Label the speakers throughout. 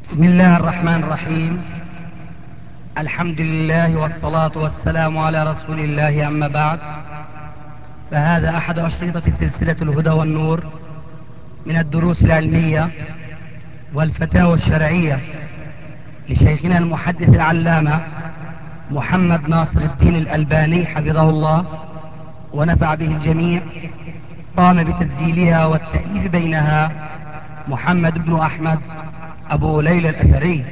Speaker 1: بسم الله الرحمن الرحيم. الحمد لله والصلاة والسلام على رسول الله، أما بعد، فهذا أحد أشرطة سلسلة الهدى والنور من الدروس العلمية والفتاوى الشرعية لشيخنا المحدث العلامة محمد ناصر الدين الألباني حفظه الله ونفع به الجميع. قام بتسجيلها والتأليف بينها محمد بن أحمد أبو ليلى الأثري.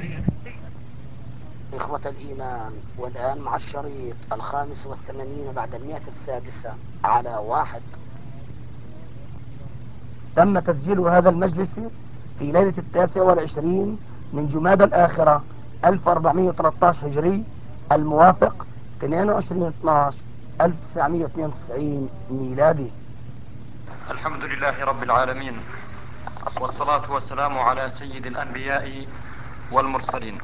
Speaker 2: إخوة الإيمان، والآن مع الشريط 85 بعد 106 على 1. تم تسجيل هذا المجلس في ليلة 29 من جمادى الآخرة 1413 هجري، الموافق 22/12/1992 ميلادي.
Speaker 3: الحمد لله رب العالمين، والصلاة والسلام على سيد الأنبياء والمرسلين.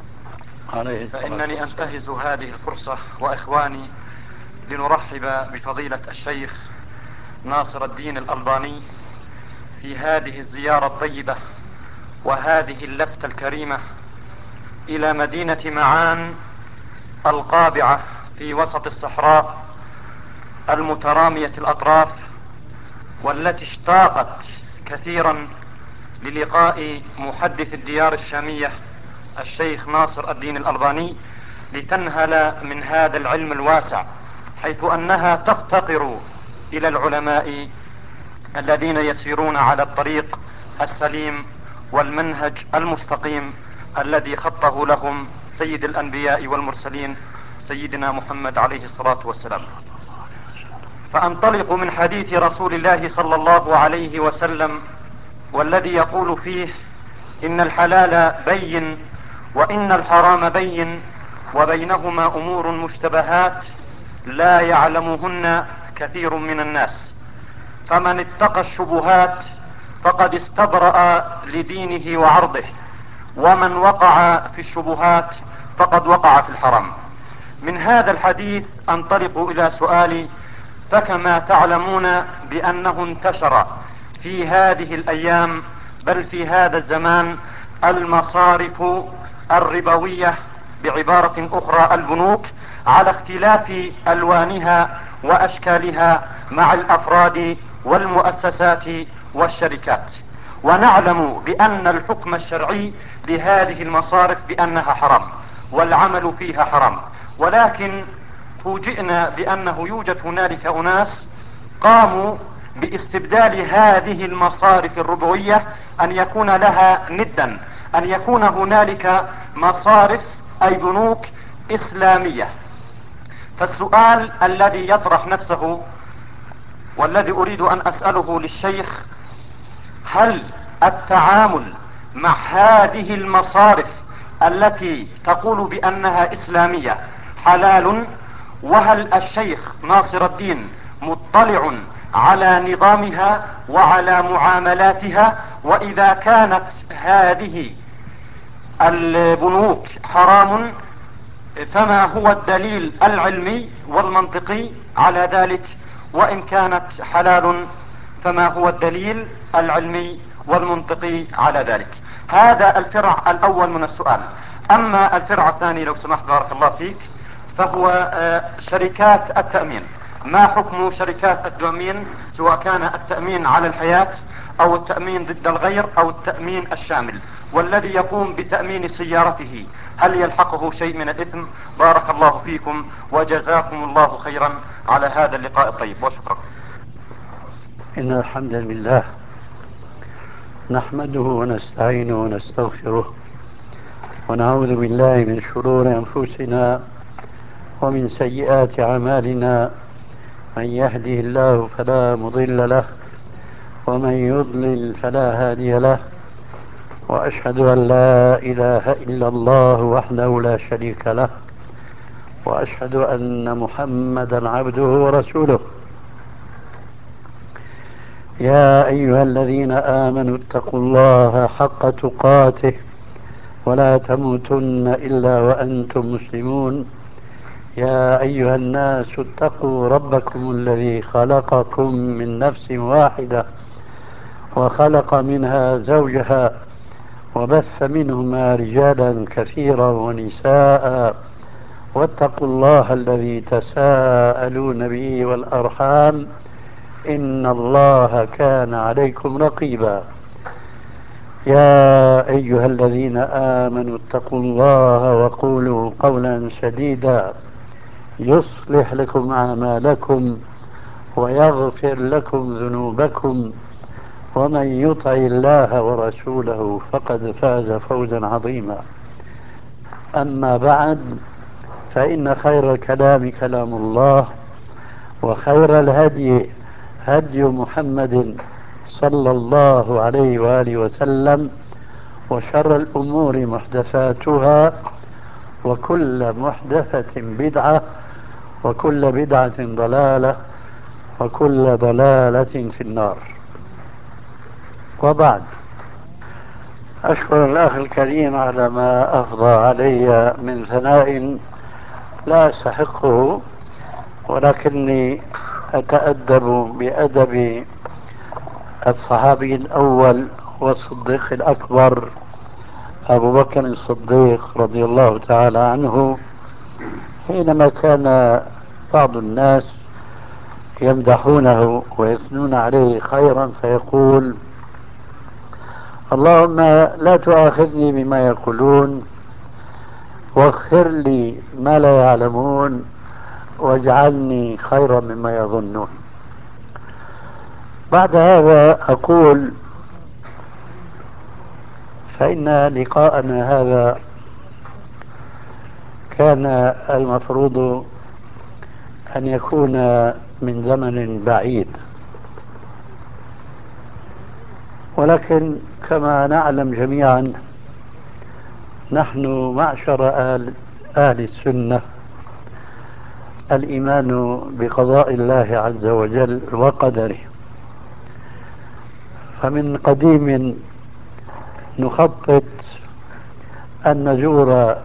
Speaker 3: فإنني أنتهز هذه الفرصة وإخواني لنرحب بفضيلة الشيخ ناصر الدين الألباني في هذه الزيارة الطيبة وهذه اللفتة الكريمة إلى مدينة معان القابعة في وسط الصحراء المترامية الأطراف، والتي اشتاقت كثيرا للقاء محدث الديار الشامية الشيخ ناصر الدين الألباني لتنهل من هذا العلم الواسع، حيث أنها تفتقر إلى العلماء الذين يسيرون على الطريق السليم والمنهج المستقيم الذي خطه لهم سيد الأنبياء والمرسلين سيدنا محمد عليه الصلاة والسلام. فأنطلق من حديث رسول الله صلى الله عليه وسلم، والذي يقول فيه: إن الحلال بين وإن الحرام بين وبينهما أمور مشتبهات لا يعلمهن كثير من الناس، فمن اتقى الشبهات فقد استبرأ لدينه وعرضه، ومن وقع في الشبهات فقد وقع في الحرام. من هذا الحديث أنطلق إلى سؤالي: فكما تعلمون بأنه انتشر في هذه الأيام بل في هذا الزمان المصارف الربوية، بعبارة أخرى البنوك، على اختلاف ألوانها وأشكالها مع الأفراد والمؤسسات والشركات، ونعلم بأن الحكم الشرعي لهذه المصارف بأنها حرام والعمل فيها حرام، ولكن فوجئنا بأنه يوجد هنالك أناس قاموا باستبدال هذه المصارف الربوية أن يكون لها ندا، أن يكون هنالك مصارف أي بنوك إسلامية. فالسؤال الذي يطرح نفسه والذي أريد أن أسأله للشيخ: هل التعامل مع هذه المصارف التي تقول بأنها إسلامية حلال؟ وهل الشيخ ناصر الدين مطلع على نظامها وعلى معاملاتها؟ وإذا كانت هذه البنوك حرام فما هو الدليل العلمي والمنطقي على ذلك؟ وإن كانت حلال فما هو الدليل العلمي والمنطقي على ذلك؟ هذا الفرع الأول من السؤال. أما الفرع الثاني لو سمحت بارك الله فيك، فهو شركات التأمين. ما حكم شركات التأمين، سواء كان التأمين على الحياة أو التأمين ضد الغير أو التأمين الشامل؟ والذي يقوم بتأمين سيارته هل يلحقه شيء من الإثم؟ بارك الله فيكم وجزاكم الله خيرا على هذا اللقاء الطيب، وشكرا.
Speaker 4: إن الحمد لله نحمده ونستعينه ونستغفره ونعوذ بالله من شرور أنفسنا ومن سيئات أعمالنا، من يهده الله فلا مضل له ومن يضلل فلا هادي له، وأشهد أن لا إله إلا الله وحده لا شريك له، وأشهد أن محمدا عبده ورسوله. يا أيها الذين آمنوا اتقوا الله حق تقاته ولا تموتن إلا وأنتم مسلمون. يا أيها الناس اتقوا ربكم الذي خلقكم من نفس واحدة وخلق منها زوجها وبث منهما رجالا كثيرا ونساء، واتقوا الله الذي تساءلون به والأرحام إن الله كان عليكم رقيبا. يا أيها الذين آمنوا اتقوا الله وقولوا قولا سديدا يصلح لكم أعمالكم ويغفر لكم ذنوبكم، ومن يطع الله ورسوله فقد فاز فوزا عظيما. أما بعد، فإن خير الكلام كلام الله، وخير الهدي هدي محمد صلى الله عليه وآله وسلم، وشر الأمور محدثاتها، وكل محدثة بدعة، وكل بدعة ضلالة، وكل ضلالة في النار. وبعد، أشكر الأخ الكريم على ما أفضى علي من ثناء لا أستحقه، ولكني أتأدب بأدب الصحابي الأول والصديق الأكبر أبو بكر الصديق رضي الله تعالى عنه، حينما كان بعض الناس يمدحونه ويثنون عليه خيرا فيقول: اللهم لا تؤاخذني بما يقولون، واغفر لي ما لا يعلمون، واجعلني خيرا مما يظنون. بعد هذا أقول: فإن لقاءنا هذا كان المفروض أن يكون من زمن بعيد، ولكن كما نعلم جميعا نحن معشر أهل السنة الإيمان بقضاء الله عز وجل وقدره، فمن قديم نخطط أن نزور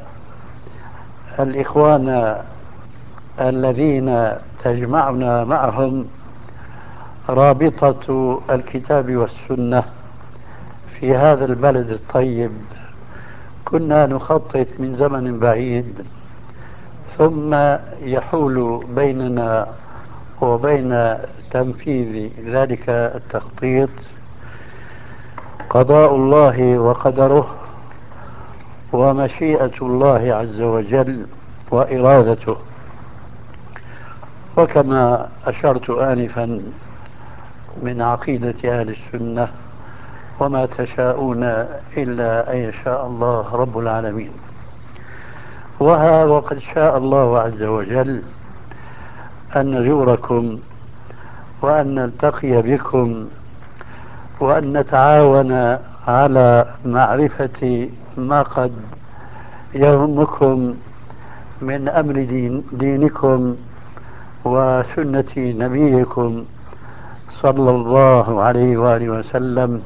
Speaker 4: الإخوان الذين تجمعنا معهم رابطة الكتاب والسنة في هذا البلد الطيب. كنا نخطط من زمن بعيد، ثم يحول بيننا وبين تنفيذ ذلك التخطيط قضاء الله وقدره ومشيئة الله عز وجل وإرادته. وكما أشرت آنفا من عقيدة أهل السنة: وما تشاءون إلا أن يشاء الله رب العالمين. وقد شاء الله عز وجل أن نزوركم وأن نلتقي بكم وأن نتعاون على معرفة ما قد يهمكم من أمر دينكم وسنة نبيكم صلى الله عليه وآله وسلم.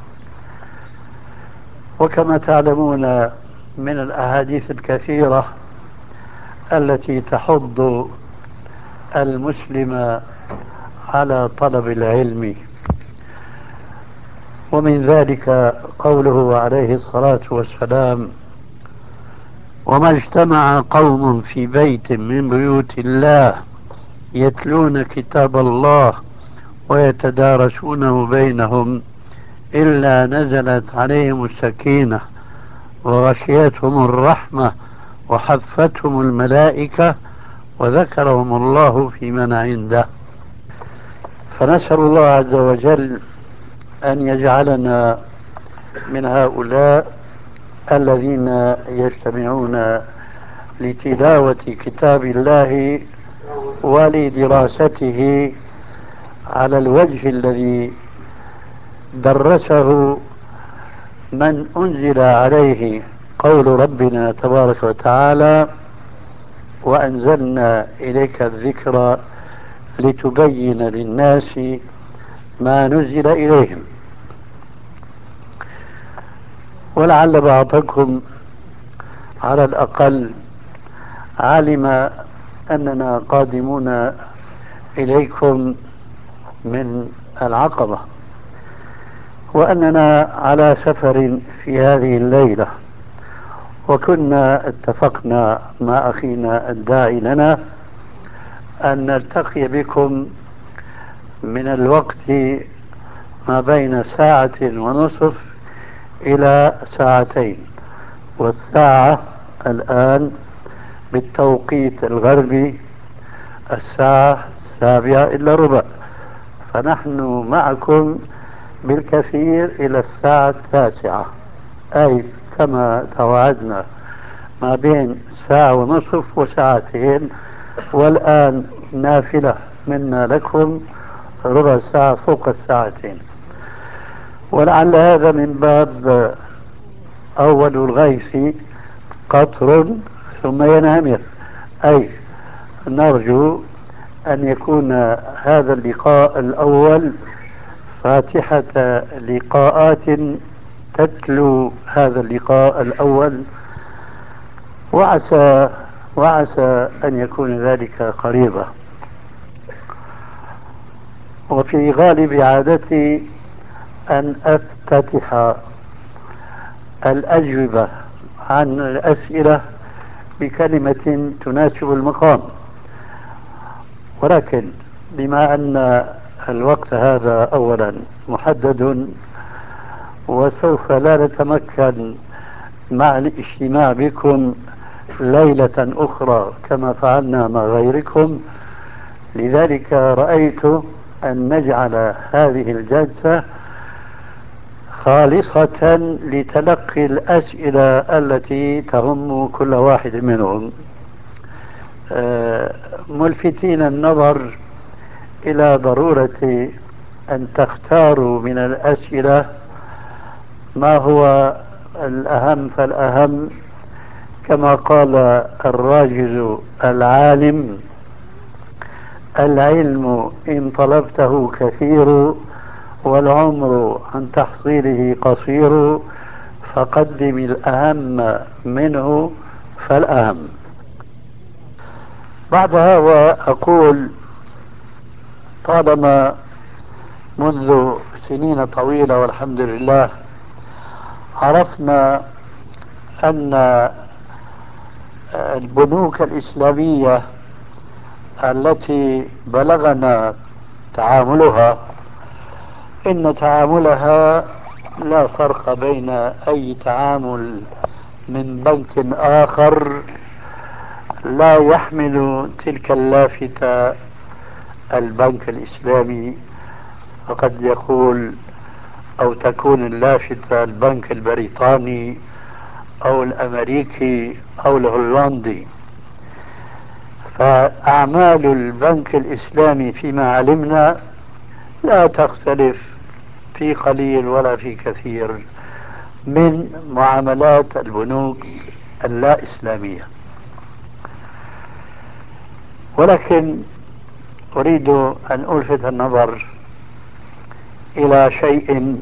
Speaker 4: وكما تعلمون من الأحاديث الكثيرة التي تحض المسلم على طلب العلم، ومن ذلك قوله عليه الصلاة والسلام: وما اجتمع قوم في بيت من بيوت الله يتلون كتاب الله ويتدارسونه بينهم إلا نزلت عليهم السكينة وغشيتهم الرحمة وحفتهم الملائكة وذكرهم الله في من عنده. فنسأل الله عز وجل أن يجعلنا من هؤلاء الذين يجتمعون لتلاوة كتاب الله ولدراسته على الوجه الذي درسه من أنزل عليه قول ربنا تبارك وتعالى: وأنزلنا إليك الذكر لتبين للناس ما نزل إليهم. ولعل بعضكم على الأقل علم أننا قادمون إليكم من العقبة، وأننا على سفر في هذه الليلة، وكنا اتفقنا مع أخينا الداعي لنا أن نلتقي بكم من الوقت ما بين ساعة ونصف إلى ساعتين، والساعة الآن بالتوقيت الغربي الساعة 7:15، فنحن معكم بالكثير إلى الساعة 9، أي كما توعدنا ما بين ساعة ونصف وساعتين، والآن نافلة منا لكم ربع ساعة فوق الساعتين. ولعل هذا من باب أول الغيث قطر ثم ينهمر، أي نرجو أن يكون هذا اللقاء الأول فاتحة لقاءات تتلو هذا اللقاء الأول، وعسى أن يكون ذلك قريبا. وفي غالب عادتي أن أفتتح الأجوبة عن الأسئلة بكلمة تناسب المقام، ولكن بما أن الوقت هذا أولا محدد، وسوف لا نتمكن مع الاجتماع بكم ليلة أخرى كما فعلنا مع غيركم، لذلك رأيت أن نجعل هذه الجلسة خالصة لتلقي الأسئلة التي تهم كل واحد منهم، ملفتين النظر إلى ضرورة أن تختاروا من الأسئلة ما هو الأهم فالأهم، كما قال الراجل العالم: العلم إن طلبته كثير، والعمر عن تحصيله قصير، فقدم الأهم منه فالأهم. بعد هذا أقول: طالما منذ سنين طويلة والحمد لله عرفنا أن البنوك الإسلامية التي بلغنا تعاملها، إن تعاملها لا فرق بين أي تعامل من بنك آخر لا يحمل تلك اللافتة البنك الإسلامي، فقد يقول أو تكون اللافتة البنك البريطاني أو الأمريكي أو الهولندي. فأعمال البنك الإسلامي فيما علمنا لا تختلف في قليل ولا في كثير من معاملات البنوك اللا إسلامية. ولكن أريد أن ألفت النظر إلى شيء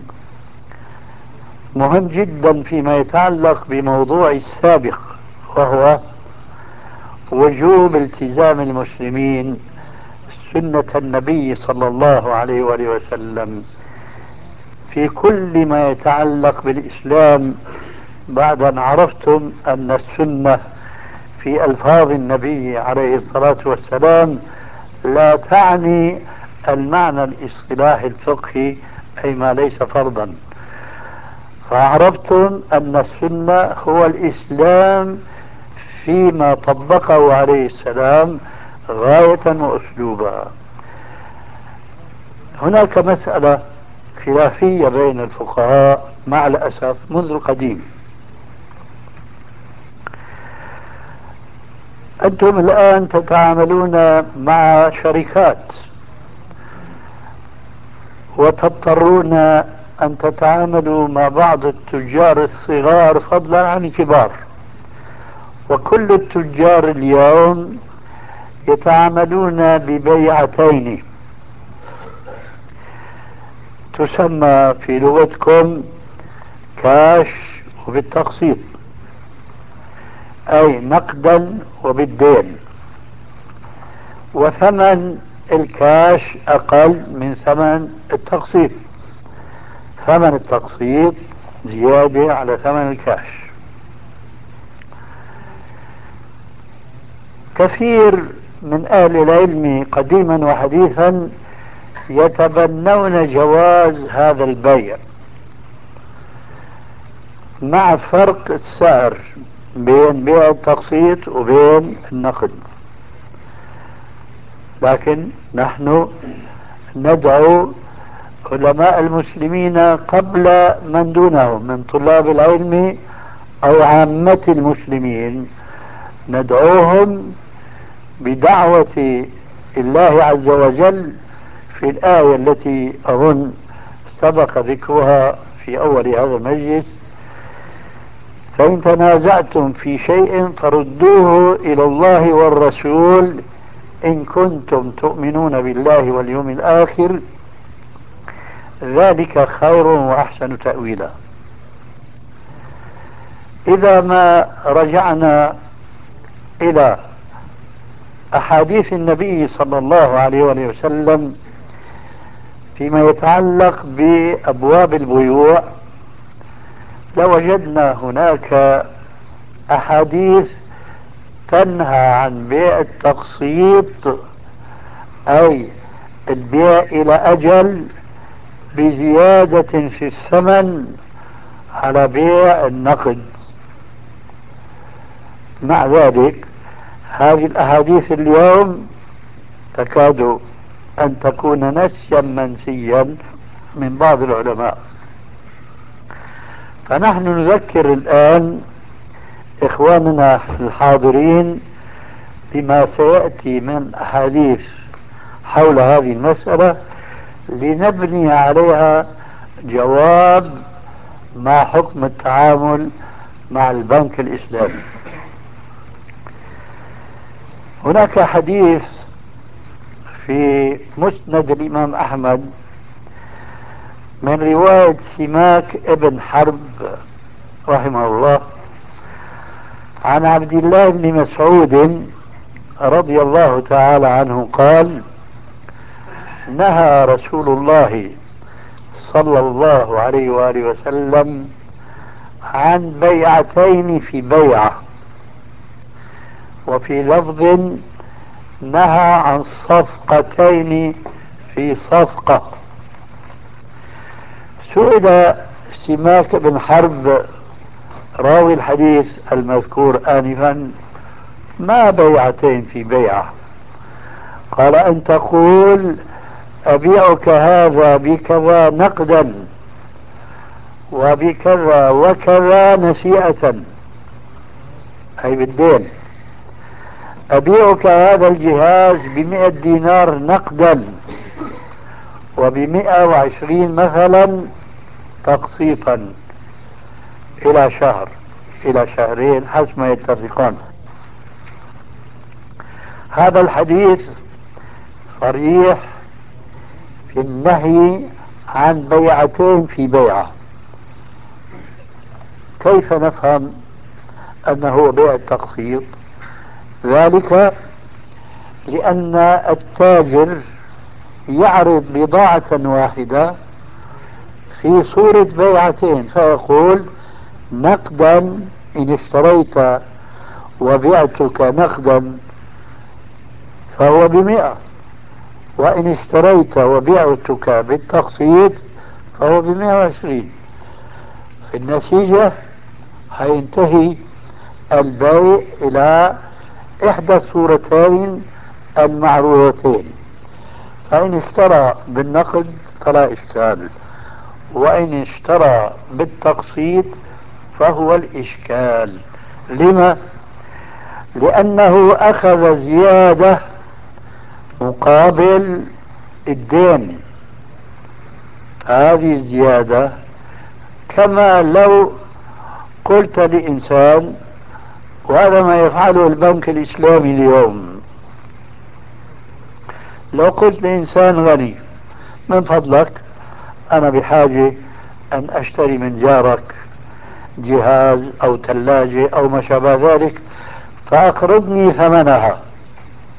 Speaker 4: مهم جدا فيما يتعلق بموضوع السابق، وهو وجوب التزام المسلمين سنة النبي صلى الله عليه وآله وسلم في كل ما يتعلق بالإسلام، بعد أن عرفتم أن السنة في ألفاظ النبي عليه الصلاة والسلام لا تعني المعنى الاصطلاحي الفقهي، أي ما ليس فرضا. فعرفتم أن السنة هو الإسلام فيما طبقه عليه السلام غاية وأسلوبا. هناك مسألة خلافية بين الفقهاء مع الأسف منذ القديم. أنتم الآن تتعاملون مع شركات، وتضطرون أن تتعاملوا مع بعض التجار الصغار فضلا عن الكبار، وكل التجار اليوم يتعاملون ببيعتين تسمى في لغتكم كاش وبالتقسيط، أي نقدا وبالدين، وثمن الكاش أقل من ثمن التقسيط. ثمن التقسيط زيادة على ثمن الكاش. كثير من أهل العلم قديما وحديثا يتبنون جواز هذا البيع مع فرق السعر بين بيع التقسيط وبين النقد، لكن نحن ندعو علماء المسلمين قبل من دونهم من طلاب العلم أو عامة المسلمين، ندعوهم بدعوة الله عز وجل في الآية التي أظن سبق ذكرها في أول هذا المجلس: فإن تنازعتم في شيء فردوه إلى الله والرسول إن كنتم تؤمنون بالله واليوم الآخر ذلك خير وأحسن تأويلا. إذا ما رجعنا إلى أحاديث النبي صلى الله عليه وسلم فيما يتعلق بأبواب البيوع، لوجدنا هناك أحاديث تنهى عن بيع التقسيط، أي البيع إلى أجل بزيادة في الثمن على بيع النقد. مع ذلك هذه الأحاديث اليوم تكاد أن تكون نسيا منسيا من بعض العلماء، فنحن نذكر الآن إخواننا الحاضرين بما سيأتي من أحاديث حول هذه المسألة لنبني عليها جواب ما حكم التعامل مع البنك الإسلامي. هناك حديث في مسند الإمام أحمد من رواية سماك ابن حرب رحمه الله عن عبد الله بن مسعود رضي الله تعالى عنه قال: نهى رسول الله صلى الله عليه وآله وسلم عن بيعتين في بيعة، وفي لفظ نهى عن صفقتين في صفقة. سئل سماك بن حرب راوي الحديث المذكور آنفا: ما بيعتين في بيعة؟ قال: أن تقول أبيعك هذا بكذا نقدا وبكذا وكذا نسيئة، أي بالدين. أبيعك هذا الجهاز ب100 دينار نقدا وب120 مثلا تقسيطا إلى شهر إلى شهرين حسب ما يتفقان. هذا الحديث صريح في النهي عن بيعتين في بيعة. كيف نفهم أنه هو بيع التقسيط؟ ذلك لأن التاجر يعرض بضاعة واحدة في صورة بيعتين، فيقول: نقدا إن اشتريت وبعتك نقدا فهو ب100، وإن اشتريت وبعتك بالتقسيط فهو ب120. في النتيجة هينتهي البيع إلى إحدى الصورتين المعروضتين، فإن اشترى بالنقد فلا إشكال، وإن اشترى بالتقسيط فهو الإشكال. لما؟ لأنه أخذ زيادة مقابل الدين. هذه الزيادة كما لو قلت لإنسان، وهذا ما يفعله البنك الإسلامي اليوم، لو قلت لإنسان غني: من فضلك أنا بحاجة أن أشتري من جارك جهاز أو ثلاجة أو ما شابه ذلك فأقرضني ثمنها،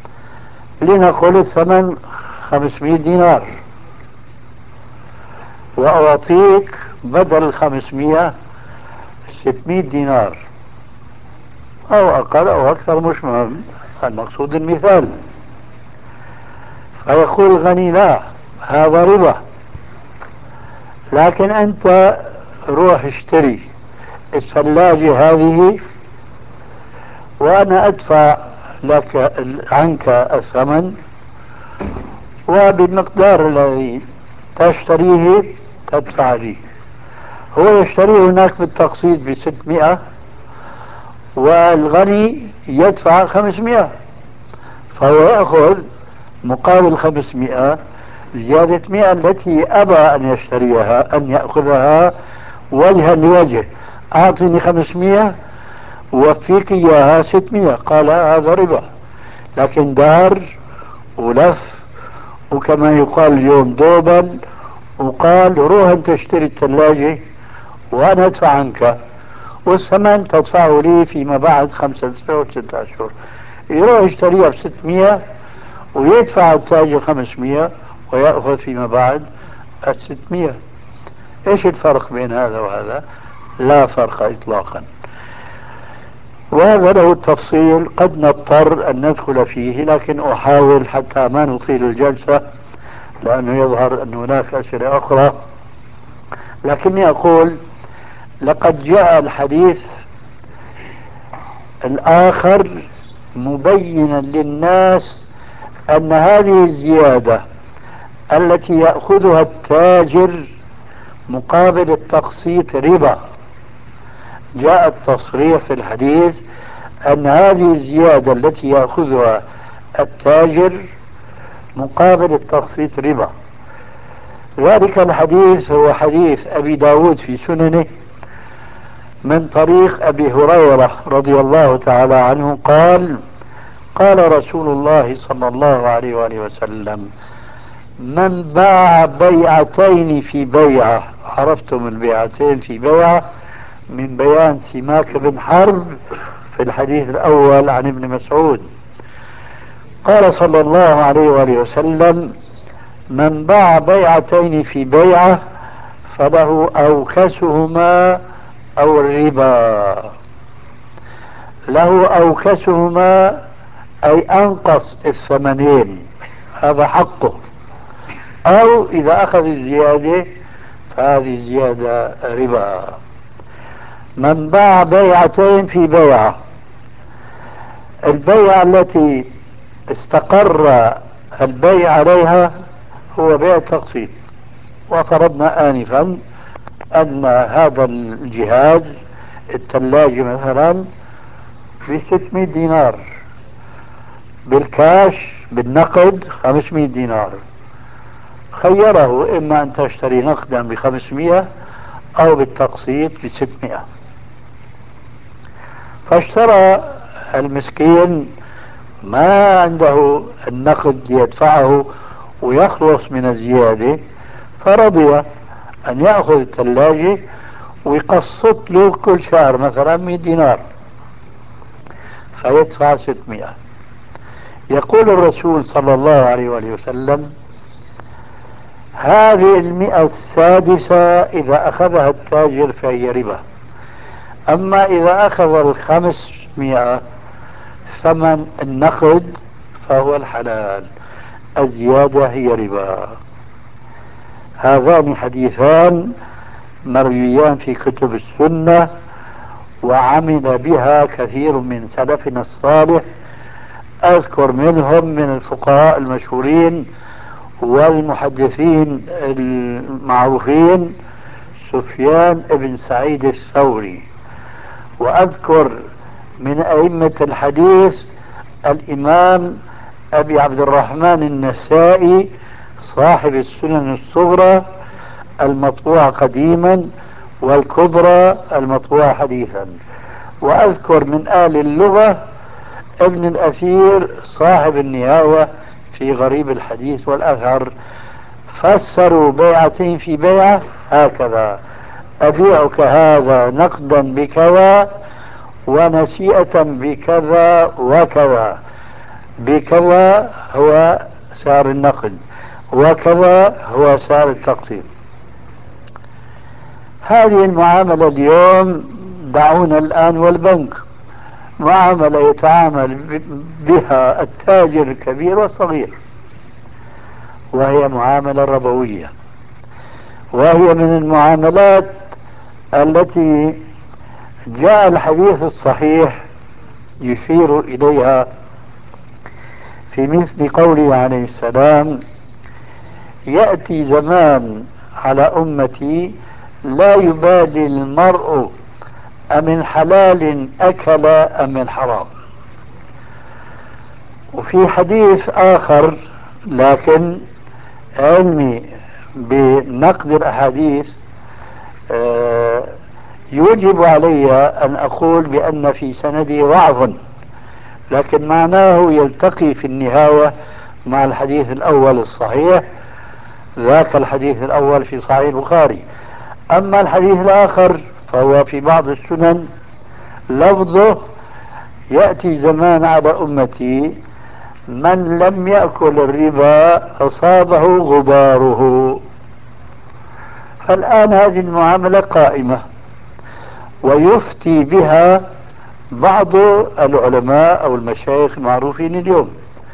Speaker 4: لنقل الثمن 500 دينار. وأعطيك بدل 500 600 دينار أو أقل أو أكثر، مش مهم، المقصود المثال. فيقول الغني لا، هذا ربا، لكن أنت روح اشتري الثلاجة هذه وأنا أدفع لك عنك الثمن، وبالمقدار الذي تشتريه تدفع لي. هو يشتريه هناك بالتقسيط ب600 والغني يدفع 500، فهو يأخذ مقابل 500 زيادة 100 التي أبى أن يشتريها، أن يأخذها وجها لوجه. أعطني 500 ووفيك إياها 600، قال هذا ربا. لكن دار ولف، وكما يقال اليوم دوبل، وقال روح انت اشتري الثلاجة وانا ادفع عنك، والثمن تدفعه لي فيما بعد 5 أشهر 6 أشهر. يروح يشتريها ب600 ويدفع التاجر 500 ويأخذ فيما بعد 600. ايش الفرق بين هذا وهذا؟ لا فرق اطلاقا. وهذا له التفصيل قد نضطر ان ندخل فيه، لكن احاول حتى ما نطيل الجلسة، لانه يظهر ان هناك اسئلة اخرى. لكني اقول لقد جاء الحديث الآخر مبينا للناس أن هذه الزيادة التي يأخذها التاجر مقابل التقسيط ربا. جاء التصريح في الحديث أن هذه الزيادة التي يأخذها التاجر مقابل التقسيط ربا. ذلك الحديث هو حديث أبي داود في سننه من طريق أبي هريرة رضي الله تعالى عنه قال: قال رسول الله صلى الله عليه وآله وسلم: من باع بيعتين في بيعة. عرفتم البيعتين في بيعة من بيان سماك بن حرب في الحديث الأول عن ابن مسعود. قال صلى الله عليه وآله وسلم: من باع بيعتين في بيعة فله أوكسهما أو الربا. له أوكسهما أي أنقص الثمنين، هذا حقه، أو إذا أخذ الزيادة فهذه الزيادة ربا. من باع بيعتين في بيعة، البيعة التي استقر البيع عليها هو بيع التقسيط. وفرضنا آنفا أن هذا الجهاز الثلاجة مثلا ب600 دينار، بالكاش بالنقد 500 دينار. خيره إما أن تشتري نقدا ب500 أو بالتقسيط ب600. فاشترى المسكين ما عنده النقد يدفعه ويخلص من الزيادة، فرضي أن يأخذ الثلاجة ويقسط له كل شهر مثلا 100 دينار فيدفع 600. يقول الرسول صلى الله عليه وآله وسلم: هذه 100 السادسة إذا أخذها التاجر فهي ربا. أما إذا أخذ 500 ثمن النقد فهو الحلال، الزيادة هي ربا. هذان حديثان مرويان في كتب السنة، وعمل بها كثير من سلفنا الصالح. أذكر منهم من الفقهاء المشهورين والمحدثين المعروفين سفيان بن سعيد الثوري، وأذكر من أئمة الحديث الإمام أبي عبد الرحمن النسائي صاحب السنن الصغرى المطبوعة قديما والكبرى المطبوعة حديثا. وأذكر من آل اللغة ابن الأثير صاحب النهاية في غريب الحديث والأثر. فسروا بيعتين في بيعة هكذا: أبيعك هذا نقدا بكذا ونسيئة بكذا وكذا. بكذا هو سعر النقد وكذا هو سعر التقسيط. هذه المعاملة اليوم دعونا الآن والبنك، معاملة يتعامل بها التاجر الكبير والصغير، وهي معاملة ربوية، وهي من المعاملات التي جاء الحديث الصحيح يشير إليها في مثل قوله عليه السلام: يأتي زمان على أمتي لا يبالي المرء أمن حلال أكل أم من حرام. وفي حديث آخر لكن علمي بنقد الأحاديث يوجب علي أن أقول بأن في سنده ضعف، لكن معناه يلتقي في النهاية مع الحديث الأول الصحيح، ذاك الحديث الأول في صحيح البخاري. أما الحديث الآخر فهو في بعض السنن، لفظه: يأتي زمان على أمتي من لم يأكل الربا أصابه غباره. فالآن هذه المعاملة قائمة ويفتي بها بعض العلماء أو المشايخ المعروفين اليوم.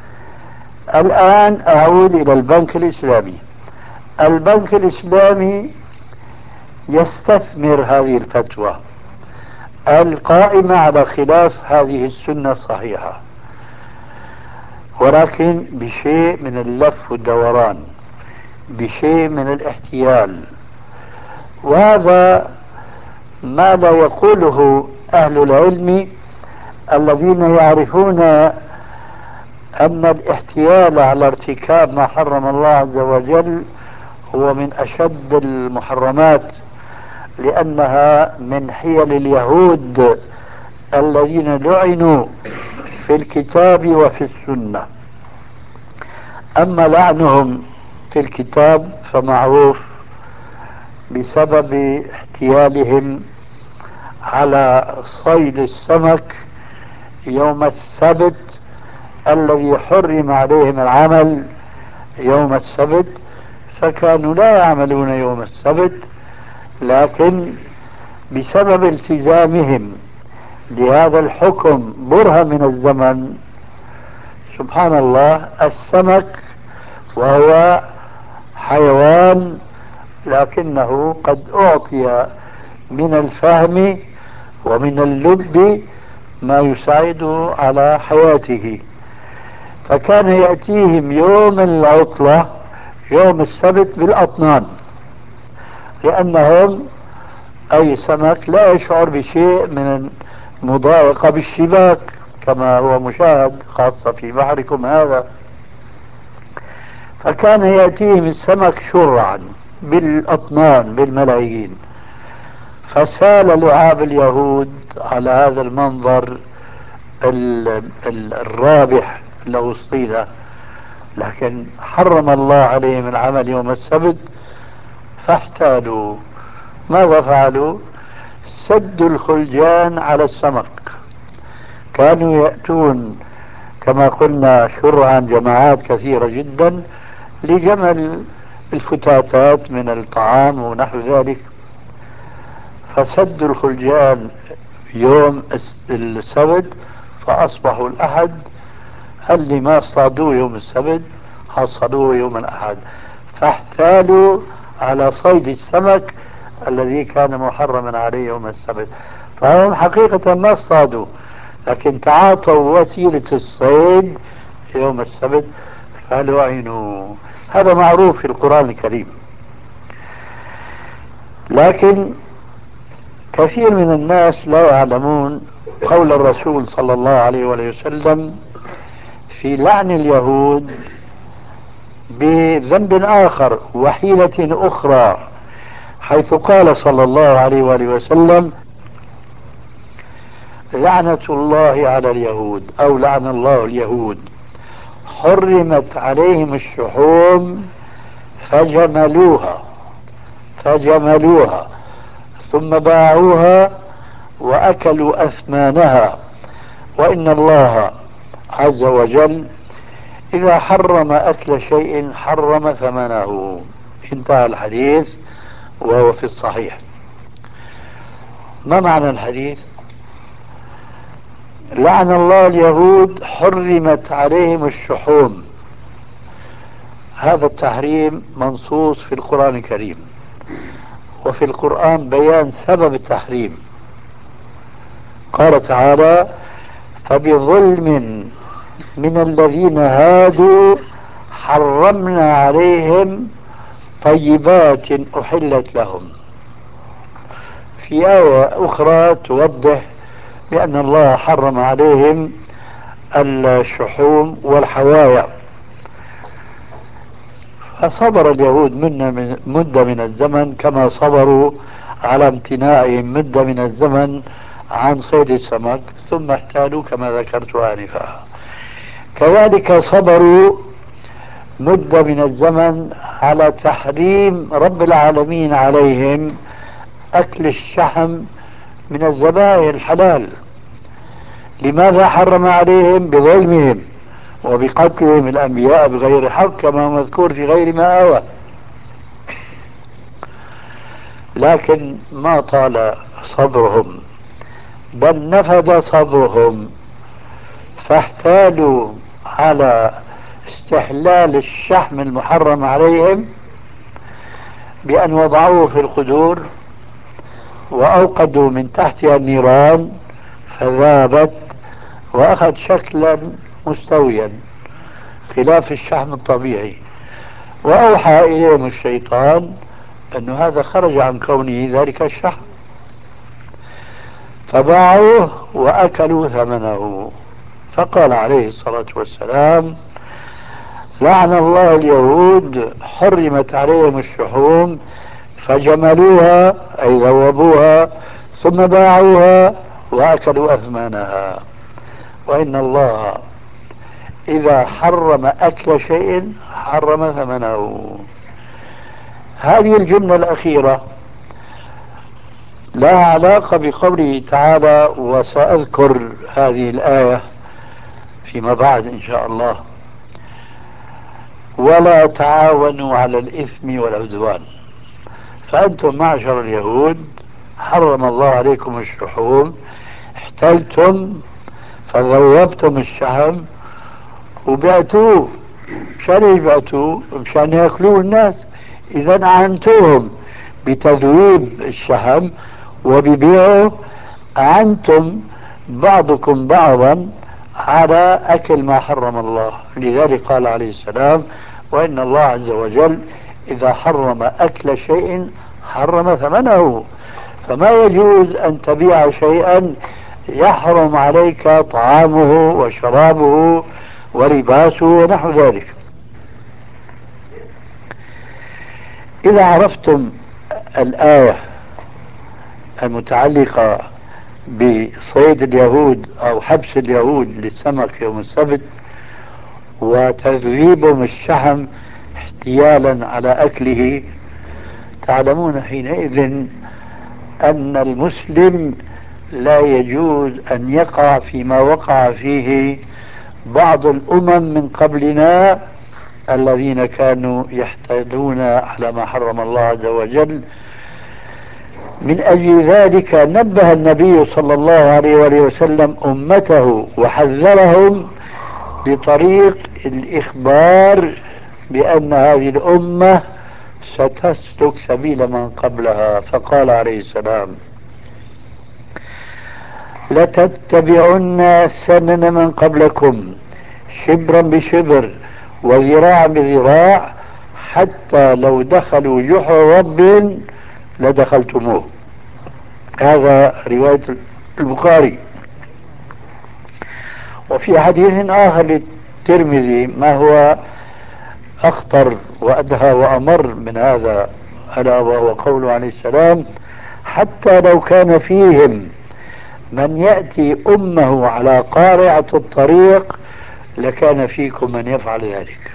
Speaker 4: الآن أعود إلى البنك الإسلامي. البنك الإسلامي يستثمر هذه الفتوى القائمة على خلاف هذه السنة الصحيحة، ولكن بشيء من اللف والدوران، بشيء من الاحتيال، وهذا ما لا يقوله أهل العلم الذين يعرفون أن الاحتيال على ارتكاب ما حرم الله عز وجل هو من أشد المحرمات، لأنها من حيل اليهود الذين لعنوا في الكتاب وفي السنة. أما لعنهم في الكتاب فمعروف بسبب احتيالهم على صيد السمك يوم السبت الذي حرم عليهم العمل يوم السبت، فكانوا لا يعملون يوم السبت، لكن بسبب التزامهم لهذا الحكم برهة من الزمن، سبحان الله، السمك وهو حيوان لكنه قد أعطي من الفهم ومن اللب ما يساعده على حياته، فكان يأتيهم يوم العطلة يوم السبت بالأطنان، لأنهم أي سمك لا يشعر بشيء من المضايقة بالشباك كما هو مشاهد خاصة في بحركم هذا، فكان يأتيهم السمك شرعا بالأطنان بالملايين. فسال لعاب اليهود على هذا المنظر الرابح له الصيدة، لكن حرم الله عليهم العمل يوم السبت فاحتالوا. ماذا فعلوا؟ سدوا الخلجان على السمك، كانوا يأتون كما قلنا شرعا جماعات كثيرة جدا لجمع الفتاتات من الطعام ونحو ذلك، فسدوا الخلجان يوم السبت فأصبحوا الأحد اللي ما اصطادوه يوم السبت حصلوه يوم الأحد، فاحتالوا على صيد السمك الذي كان محرما عليه يوم السبت. فهم حقيقة ما اصطادوا، لكن تعاطوا وسيلة الصيد يوم السبت فلعنوا. هذا معروف في القرآن الكريم. لكن كثير من الناس لا يعلمون قول الرسول صلى الله عليه وسلم في لعن اليهود بذنب آخر وحيلة أخرى، حيث قال صلى الله عليه وسلم: لعنة الله على اليهود، أو لعن الله اليهود، حرمت عليهم الشحوم فجملوها ثم باعوها وأكلوا أثمانها، وإن الله عز وجل إذا حرم أكل شيء حرم ثمنه. انتهى الحديث وهو في الصحيح. ما معنى الحديث؟ لعن الله اليهود حرمت عليهم الشحوم. هذا التحريم منصوص في القرآن الكريم، وفي القرآن بيان سبب التحريم. قال تعالى: فبظلم من الذين هادوا حرمنا عليهم طيبات أحلت لهم. في آية أخرى توضح بأن الله حرم عليهم الشحوم والحوايا. فصبر اليهود مدة من الزمن كما صبروا على امتناعهم مدة من الزمن عن صيد السمك، ثم احتالوا كما ذكرت آنفا. كذلك صبروا مدة من الزمن على تحريم رب العالمين عليهم أكل الشحم من الذبائح الحلال. لماذا حرم عليهم؟ بظلمهم وبقتلهم الأنبياء بغير حق كما مذكور في غير ما آوى. لكن ما طال صبرهم، بل نفد صبرهم، فاحتالوا على استحلال الشحم المحرم عليهم بأن وضعوه في القدور وأوقدوا من تحتها النيران فذابت وأخذ شكلا مستويا خلاف الشحم الطبيعي، وأوحى إليهم الشيطان أن هذا خرج عن كونه ذلك الشحم، فباعوه وأكلوا ثمنه. فقال عليه الصلاة والسلام: لعن الله اليهود حرمت عليهم الشحوم فجملوها أي ذوبوها ثم باعوها وأكلوا أثمانها. وإن الله إذا حرم أكل شيء حرم ثمنه. هذه الجملة الأخيرة لها علاقة بقوله تعالى، وسأذكر هذه الآية فيما بعد إن شاء الله: ولا تعاونوا على الإثم والعدوان. فأنتم معشر اليهود حرم الله عليكم الشحوم، احتلتم فذوبتم الشحم وبعتوه. مشان ايش بعتوه؟ مشان ياكلوه الناس. إذا أعنتوهم بتذويب الشحم وببيعه، أعنتم بعضكم بعضا على أكل ما حرم الله. لذلك قال عليه السلام: وإن الله عز وجل إذا حرم أكل شيء حرم ثمنه. فما يجوز أن تبيع شيئا يحرم عليك طعامه وشرابه ولباسه ونحو ذلك. إذا عرفتم الآية المتعلقة بصيد اليهود أو حبس اليهود للسمك يوم السبت وتذويبهم الشحم احتيالا على أكله، تعلمون حينئذ أن المسلم لا يجوز أن يقع فيما وقع فيه بعض الأمم من قبلنا الذين كانوا يحتالون على ما حرم الله عز وجل. من أجل ذلك نبه النبي صلى الله عليه وآله وسلم أمته وحذرهم بطريق الإخبار بأن هذه الأمة ستسلك سبيل من قبلها. فقال عليه السلام: لتتبعن سنن من قبلكم شبرا بشبر وذراعا بذراع حتى لو دخلوا جحر رب لدخلتموه. هذا رواية البخاري. وفي حديث آخر للترمذي ما هو أخطر وأدهى وأمر من هذا، ألا وهو قوله عليه السلام: حتى لو كان فيهم من يأتي أمه على قارعة الطريق لكان فيكم من يفعل ذلك.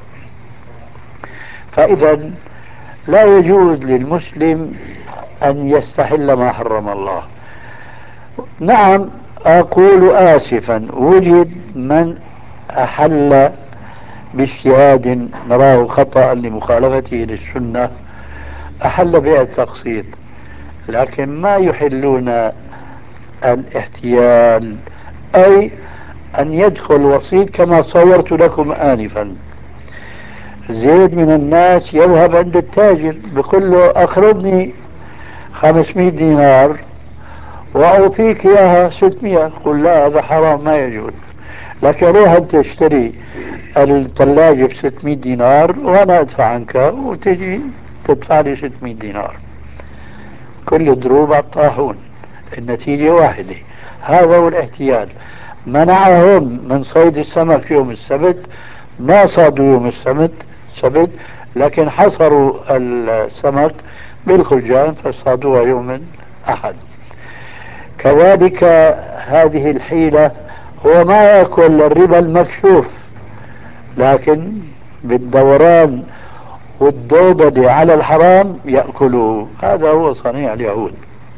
Speaker 4: فإذا لا يجوز للمسلم أن يستحل ما حرم الله. نعم، أقول آسفا، وجد من أحل باجتهاد نراه خطأ لمخالفته للسنة، أحل بيع التقسيط، لكن ما يحلون الاحتيال، أي أن يدخل وسيط كما صورت لكم آنفا. زيد من الناس يذهب عند التاجر بيقول له أقرضني 500 دينار وأعطيك إياها 600. قل لا، هذا حرام ما يجوز. لكن روح أنت اشتري الثلاجة ب 600 دينار وأنا أدفع عنك، وتجي تدفع لي 600 دينار. كل ضروب على الطاحون، النتيجة واحدة. هذا هو الاحتيال. منعهم من صيد السمك يوم السبت، ما صادوا يوم السبت، لكن حصروا السمك بالخلجان فصادوها يوم الأحد. كذلك هذه الحيلة، هو ما يأكل الربا المكشوف، لكن بالدوران والدوبة على الحرام يأكله. هذا هو صنيع اليهود.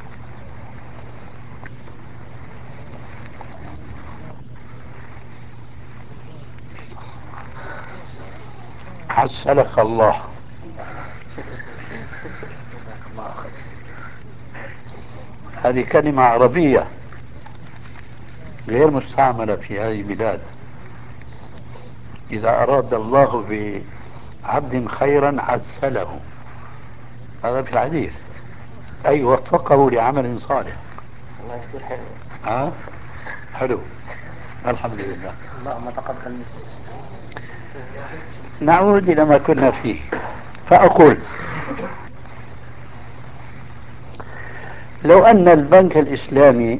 Speaker 4: حسنك الله. هذه كلمة عربية غير مستعملة في هذه البلاد. إذا أراد الله بعبد خيرا عسله، هذا في الحديث، أي وفقه لعمل صالح.
Speaker 2: الله يصير حلو.
Speaker 4: حلو، الحمد لله.
Speaker 2: اللهم تقبل.
Speaker 4: نعود إلى ما كنا فيه، فأقول لو أن البنك الإسلامي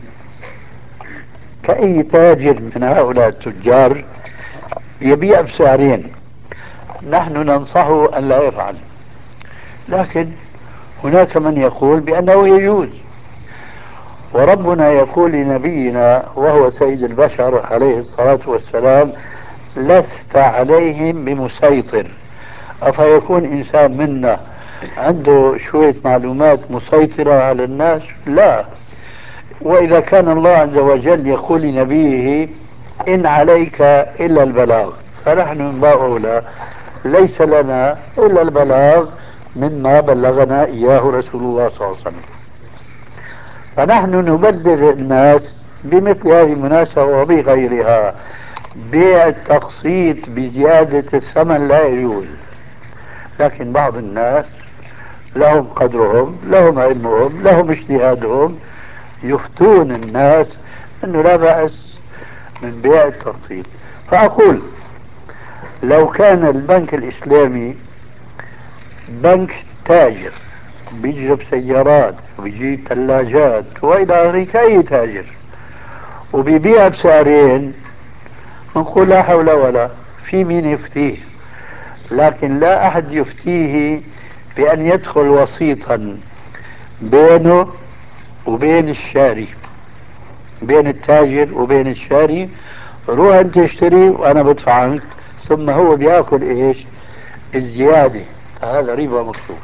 Speaker 4: كأي تاجر من هؤلاء التجار يبيع بسعرين، نحن ننصحه أن لا يفعل، لكن هناك من يقول بأنه يجوز. وربنا يقول لنبينا وهو سيد البشر عليه الصلاة والسلام: لست عليهم بمسيطر. أفيكون إنسان منا عنده شوية معلومات مسيطرة على الناس؟ لا. وإذا كان الله عز وجل يقول لنبيه: إن عليك إلا البلاغ، فنحن من باب أولى ليس لنا إلا البلاغ مما بلغنا إياه رسول الله صلى الله عليه وسلم. فنحن نبلغ الناس بمثل هذه المناسبة وبغيرها. بيع التقسيط بزيادة الثمن لا يجوز، لكن بعض الناس لهم قدرهم، لهم علمهم، لهم اجتهادهم، يفتون الناس أنه لا بأس من بيع التقسيط. فأقول لو كان البنك الإسلامي بنك تاجر بيجيب سيارات وبيجيب ثلاجات وإلى آخره كأي تاجر وبيبيع بسعرين، نقول لا حول ولا، في مين يفتيه. لكن لا أحد يفتيه بأن يدخل وسيطا بينه وبين الشاري، بين التاجر وبين الشاري. روح انت اشتري وانا بدفع عنك، ثم هو بياكل ايش؟ الزيادة. فهذا ربا مكتوب.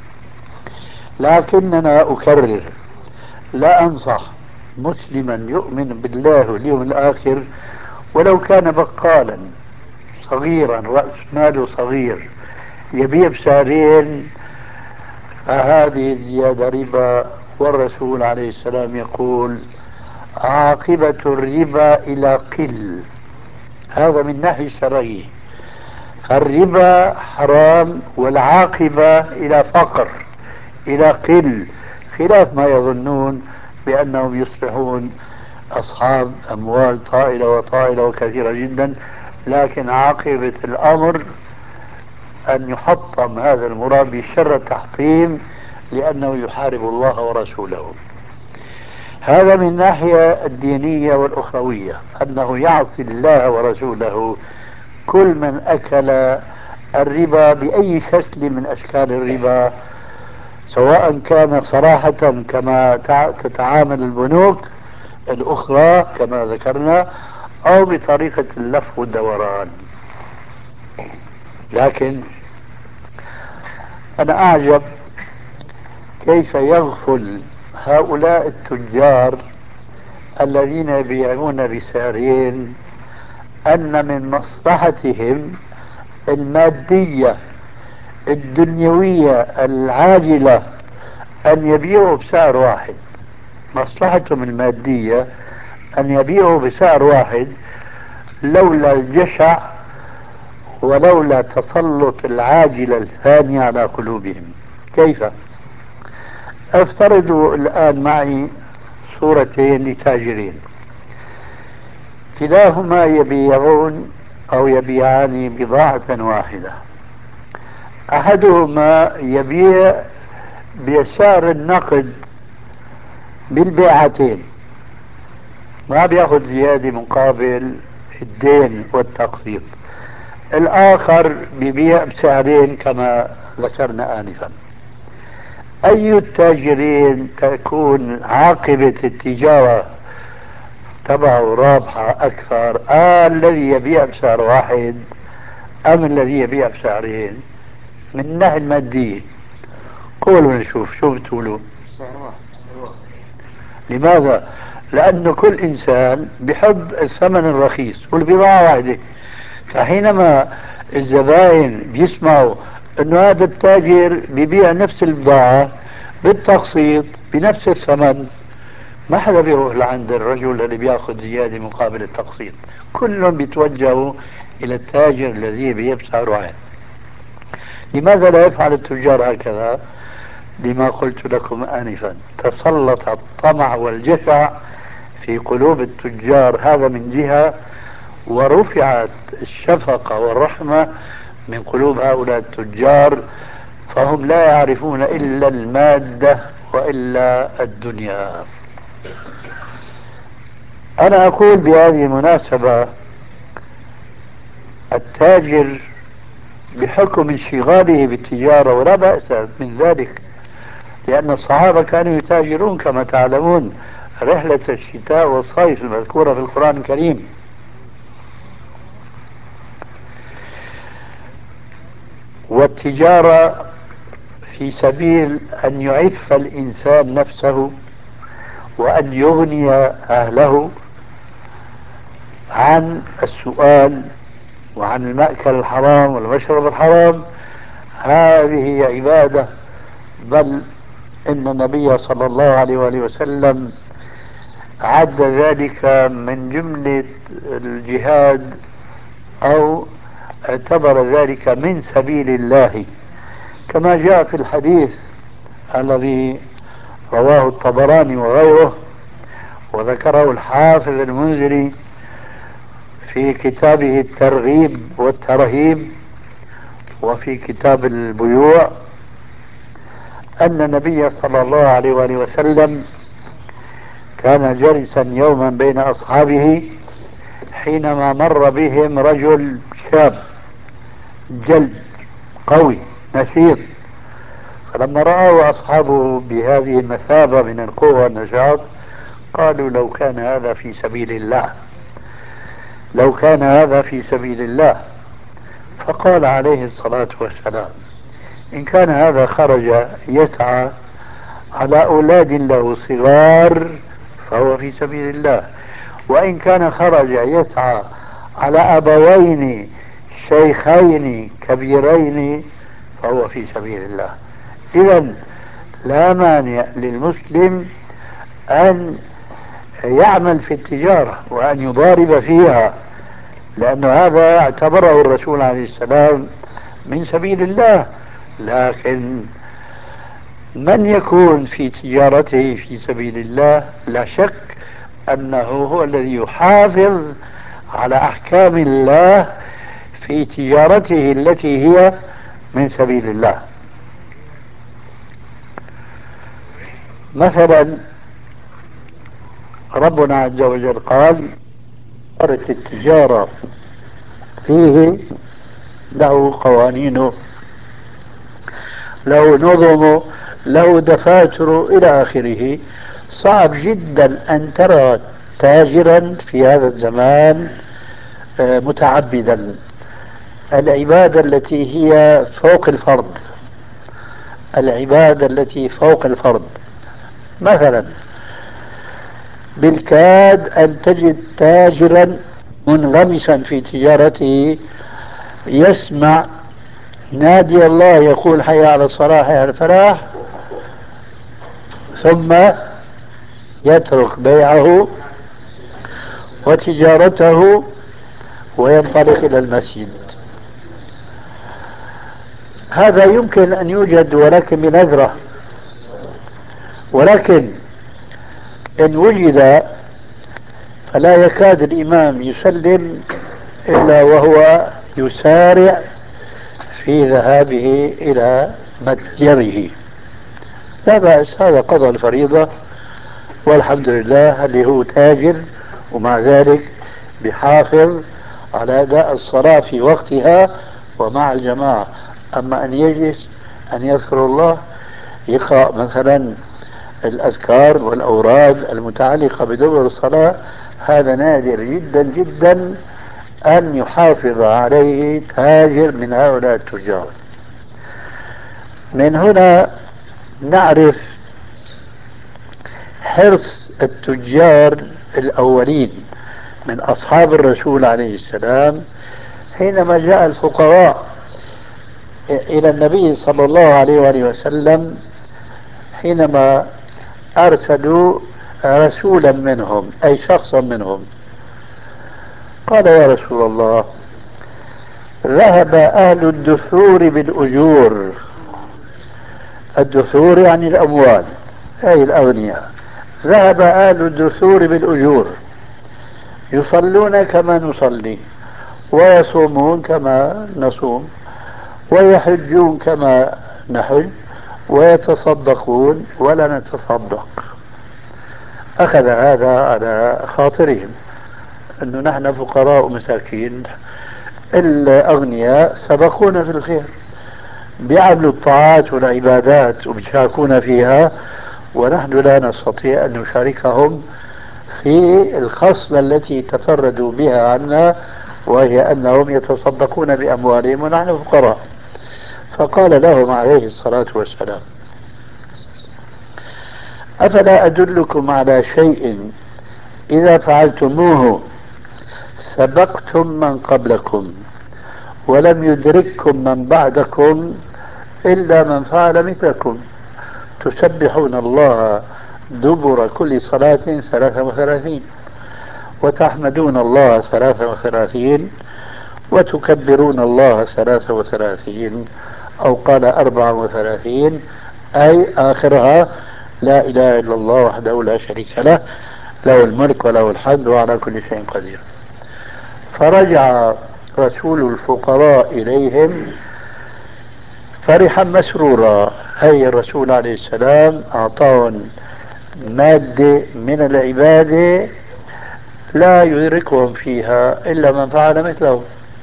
Speaker 4: لكننا اكرر، لا انصح مسلما يؤمن بالله واليوم الاخر ولو كان بقالا صغيرا رأس ماله صغير يبيع بسعرين، فهذه الزيادة ربا. والرسول عليه السلام يقول: عاقبة الربا إلى قل. هذا من ناحية شرعية، فالربا حرام والعاقبة إلى فقر، إلى قل، خلاف ما يظنون بأنهم يصبحون أصحاب أموال طائلة وطائلة وكثيرة جدا. لكن عاقبة الأمر أن يحطم هذا المرابي شر التحطيم، لأنه يحارب الله ورسوله. هذا من الناحية الدينية والأخروية، أنه يعصي الله ورسوله. كل من أكل الربا بأي شكل من أشكال الربا، سواء كان صراحة كما تتعامل البنوك الأخرى كما ذكرنا، أو بطريقة اللف والدوران. لكن أنا أعجب كيف يغفل هؤلاء التجار الذين يبيعون بسعرين أن من مصلحتهم المادية الدنيوية العاجلة أن يبيعوا بسعر واحد، مصلحتهم المادية أن يبيعوا بسعر واحد لولا الجشع ولولا تسلط العاجلة الثانية على قلوبهم. كيف؟ افترضوا الآن معي صورتين لتاجرين، كلاهما يبيعون أو يبيعان بضاعة واحدة. أحدهما يبيع بسعر النقد بالبيعتين، ما بياخذ زيادة مقابل الدين والتقسيط. الآخر بيبيع بسعرين كما ذكرنا آنفا. أي التاجرين تكون عاقبة التجارة تبعه رابحة أكثر؟ الذي يبيع بسعر واحد أم الذي يبيع بسعرين؟ من الناحية المادية قولوا نشوف شو بتقولوا. لماذا؟ لأن كل إنسان بحب الثمن الرخيص والبضاعة واحدة، فحينما الزبائن بيسمعوا أنه هذا التاجر بيبيع نفس البضاعة بالتقسيط بنفس الثمن، ما حدا بيروح لعند الرجل اللي بياخذ زيادة مقابل التقسيط، كلهم بيتوجهوا إلى التاجر الذي يبيع بسعر واحد. لماذا لا يفعل التجار هكذا؟ لما قلت لكم آنفا، تسلط الطمع والجشع في قلوب التجار، هذا من جهة، ورفعت الشفقة والرحمة من قلوب هؤلاء التجار، فهم لا يعرفون إلا المادة وإلا الدنيا. أنا أقول بهذه المناسبة التاجر بحكم انشغاله بالتجارة، ولا بأس من ذلك، لأن الصحابة كانوا يتاجرون كما تعلمون، رحلة الشتاء والصيف المذكورة في القرآن الكريم. والتجارة في سبيل أن يعف الإنسان نفسه وأن يغني أهله عن السؤال وعن المأكل الحرام والمشرب الحرام، هذه عبادة. بل إن النبي صلى الله عليه وآله وسلم عد ذلك من جملة الجهاد، أو اعتبر ذلك من سبيل الله، كما جاء في الحديث الذي رواه الطبراني وغيره، وذكره الحافظ المنذري في كتابه الترغيب والترهيب وفي كتاب البيوع، أن النبي صلى الله عليه وآله وسلم كان جالسا يوما بين أصحابه حينما مر بهم رجل شاب جلد قوي نشيط، فلما رأوا أصحابه بهذه المثابة من القوة والنشاط قالوا لو كان هذا في سبيل الله، لو كان هذا في سبيل الله. فقال عليه الصلاة والسلام إن كان هذا خرج يسعى على أولاد له صغار فهو في سبيل الله، وإن كان خرج يسعى على أبوين شيخين كبيرين فهو في سبيل الله. إذن لا مانع للمسلم أن يعمل في التجارة وأن يضارب فيها، لأن هذا اعتبره الرسول عليه السلام من سبيل الله. لكن من يكون في تجارته في سبيل الله لا شك أنه هو الذي يحافظ على أحكام الله في تجارته التي هي من سبيل الله. مثلا ربنا عز وجل قال صارت التجارة فيه له قوانينه، له نظم، له دفاتر إلى آخره. صعب جدا أن ترى تاجرا في هذا الزمان متعبدا. العبادة التي هي فوق الفرض، العبادة التي فوق الفرض، مثلا بالكاد أن تجد تاجرا منغمسا في تجارته يسمع نادي الله يقول حي على الصلاة حي على الفلاح، ثم يترك بيعه وتجارته وينطلق إلى المسجد. هذا يمكن أن يوجد ولكن بنذرة، ولكن إن وجد فلا يكاد الإمام يسلم إلا وهو يسارع في ذهابه إلى متجره. لا بأس، هذا قضى الفريضة والحمد لله، اللي هو تاجر ومع ذلك بحافظ على أداء الصلاة في وقتها ومع الجماعة. أما أن يجلس أن يذكر الله، يقرأ مثلا الأذكار والأوراد المتعلقة بدور الصلاة، هذا نادر جدا جدا أن يحافظ عليه تاجر من هؤلاء التجار. من هنا نعرف حرص التجار الأولين من أصحاب الرسول عليه السلام حينما جاء الفقراء إلى النبي صلى الله عليه وآله وسلم، حينما أرسلوا رسولا منهم أي شخصا منهم، قال يا رسول الله ذهب أهل الدثور بالأجور. الدثور يعني الأموال، أي الأغنياء. ذهب أهل الدثور بالأجور، يصلون كما نصلي ويصومون كما نصوم ويحجون كما نحج ويتصدقون ولا نتصدق. أخذ هذا على خاطرهم أنه نحن فقراء ومساكين، الأغنياء سبقونا في الخير، بيعملوا الطاعات والعبادات وبيشاركونا فيها، ونحن لا نستطيع أن نشاركهم في الخصلة التي تفردوا بها عنا، وهي أنهم يتصدقون بأموالهم ونحن فقراء. فقال لهم عليه الصلاة والسلام أفلا أدلكم على شيء إذا فعلتموه سبقتم من قبلكم ولم يدرككم من بعدكم إلا من فعل مثلكم، تسبحون الله دبر كل صلاة 33 وتحمدون الله 33 وتكبرون الله 33 أو قال 34، أي آخرها لا إله إلا الله وحده لا شريك له، له الملك وله الحمد وعلى كل شيء قدير. فرجع رسول الفقراء إليهم فرحا مسرورا، أي الرسول عليه السلام أعطاهم مادة من العبادة لا يدركهم فيها إلا من فعل مثله.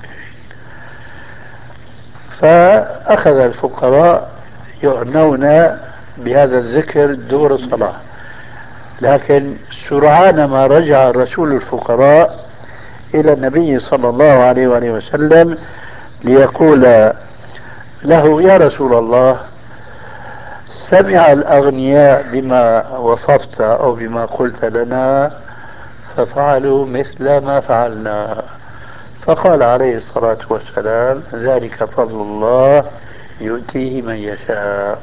Speaker 4: فأخذ الفقراء يعنون بهذا الذكر دور الصلاة، لكن سرعان ما رجع الرسول الفقراء إلى النبي صلى الله عليه وآله وسلم ليقول له يا رسول الله سمع الأغنياء بما وصفت أو بما قلت لنا ففعلوا مثل ما فعلنا. فقال عليه الصلاة والسلام ذلك فضل الله يؤتيه من يشاء.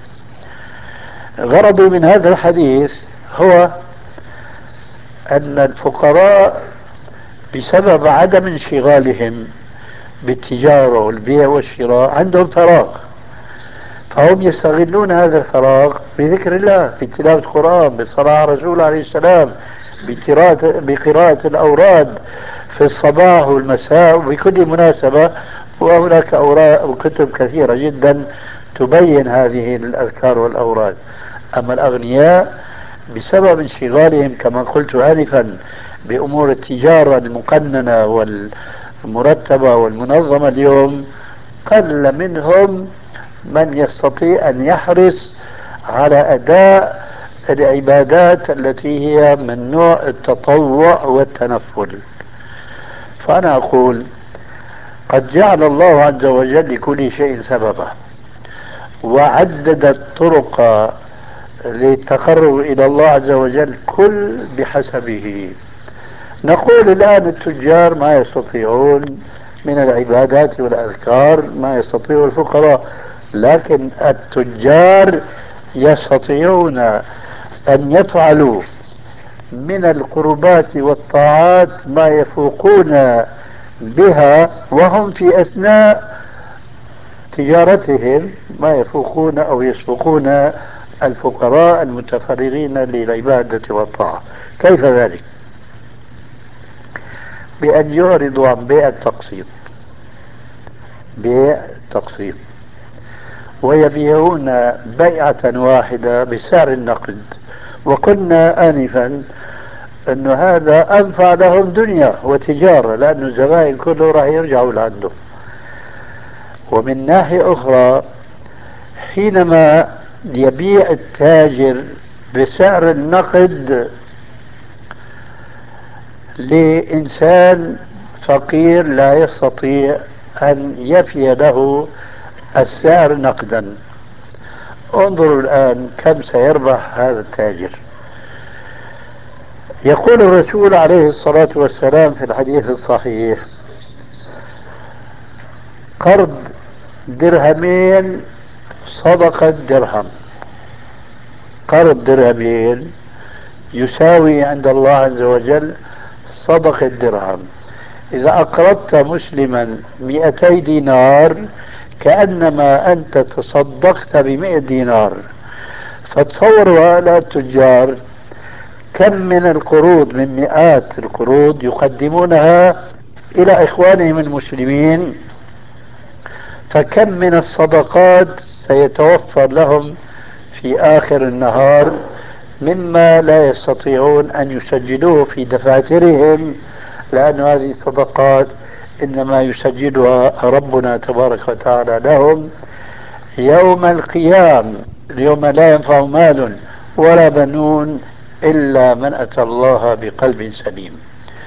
Speaker 4: غرضي من هذا الحديث هو أن الفقراء بسبب عدم انشغالهم بالتجارة والبيع والشراء عندهم فراغ، فهم يستغلون هذا الفراغ بذكر الله، بتلاوة القرآن، بالصلاة على الرسول عليه السلام، بقراءة الأوراد في الصباح والمساء وبكل مناسبة. وهناك أوراق وكتب كثيرة جدا تبين هذه الأذكار والأوراد. أما الأغنياء بسبب انشغالهم كما قلت آنفا بأمور التجارة المقننة والمرتبة والمنظمة اليوم، قل منهم من يستطيع أن يحرص على أداء العبادات التي هي من نوع التطوع والتنفل. فأنا أقول قد جعل الله عز وجل لكل شيء سببا وعدد الطرق للتقرب إلى الله عز وجل كل بحسبه. نقول الآن التجار ما يستطيعون من العبادات والأذكار ما يستطيع الفقراء، لكن التجار يستطيعون أن يفعلوا من القربات والطاعات ما يفوقون بها وهم في أثناء تجارتهم، ما يفوقون أو يسبقون الفقراء المتفرغين للعبادة والطاعة. كيف ذلك؟ بأن يعرضوا عن بيع التقسيط، بيع التقسيط، ويبيعون بيعة واحدة بسعر النقد. وقلنا آنفا أن هذا أنفع لهم دنيا وتجارة، لأن الزبائن كله راح يرجعوا لعنده. ومن ناحية أخرى، حينما يبيع التاجر بسعر النقد لإنسان فقير لا يستطيع أن يفي له السعر نقدا، انظروا الآن كم سيربح هذا التاجر. يقول الرسول عليه الصلاة والسلام في الحديث الصحيح: قرض درهمين صدقة درهم. قرض درهمين يساوي عند الله عز وجل صدقة درهم. إذا أقرضت مسلما 200 دينار كأنما أنت تصدقت ب100 دينار. فتصوروا هؤلاء التجار كم من القروض، من مئات القروض يقدمونها إلى إخوانهم المسلمين، فكم من الصدقات سيتوفر لهم في آخر النهار مما لا يستطيعون أن يسجلوه في دفاترهم، لأن هذه الصدقات إنما يسجلها ربنا تبارك وتعالى لهم يوم القيامة، يوم لا ينفع مال ولا بنون إلا من أتى الله بقلب سليم.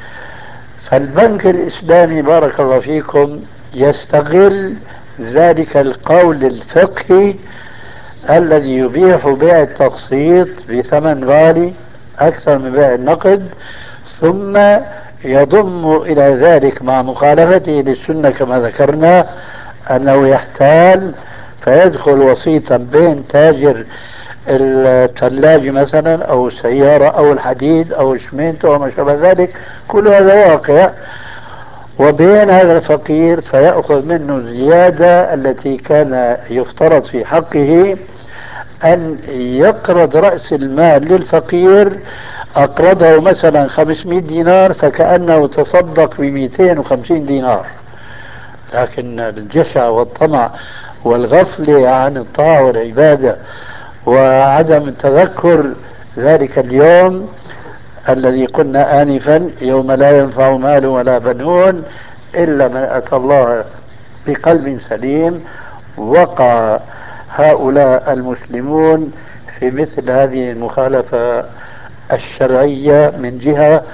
Speaker 4: فالبنك الإسلامي بارك الله فيكم يستغل ذلك القول الفقهي الذي يبيح بيع التقسيط بثمن غالي أكثر من بيع النقد، ثم يضم إلى ذلك مع مخالفته للسنة كما ذكرنا أنه يحتال فيدخل وسيطا بين تاجر الثلاجة مثلا أو السيارة أو الحديد أو الشمنت أو ما شابه ذلك، كل هذا واقع، وبين هذا الفقير فيأخذ منه الزيادة التي كان يفترض في حقه أن يقرض رأس المال للفقير. أقرضه مثلا 500 دينار فكأنه تصدق ب250 دينار، لكن الجشع والطمع والغفلة عن الطاعة والعبادة وعدم تذكر ذلك اليوم الذي قلنا آنفا يوم لا ينفع مال ولا بنون إلا من أتى الله بقلب سليم، وقع هؤلاء المسلمون في مثل هذه المخالفة الشرعية من جهة،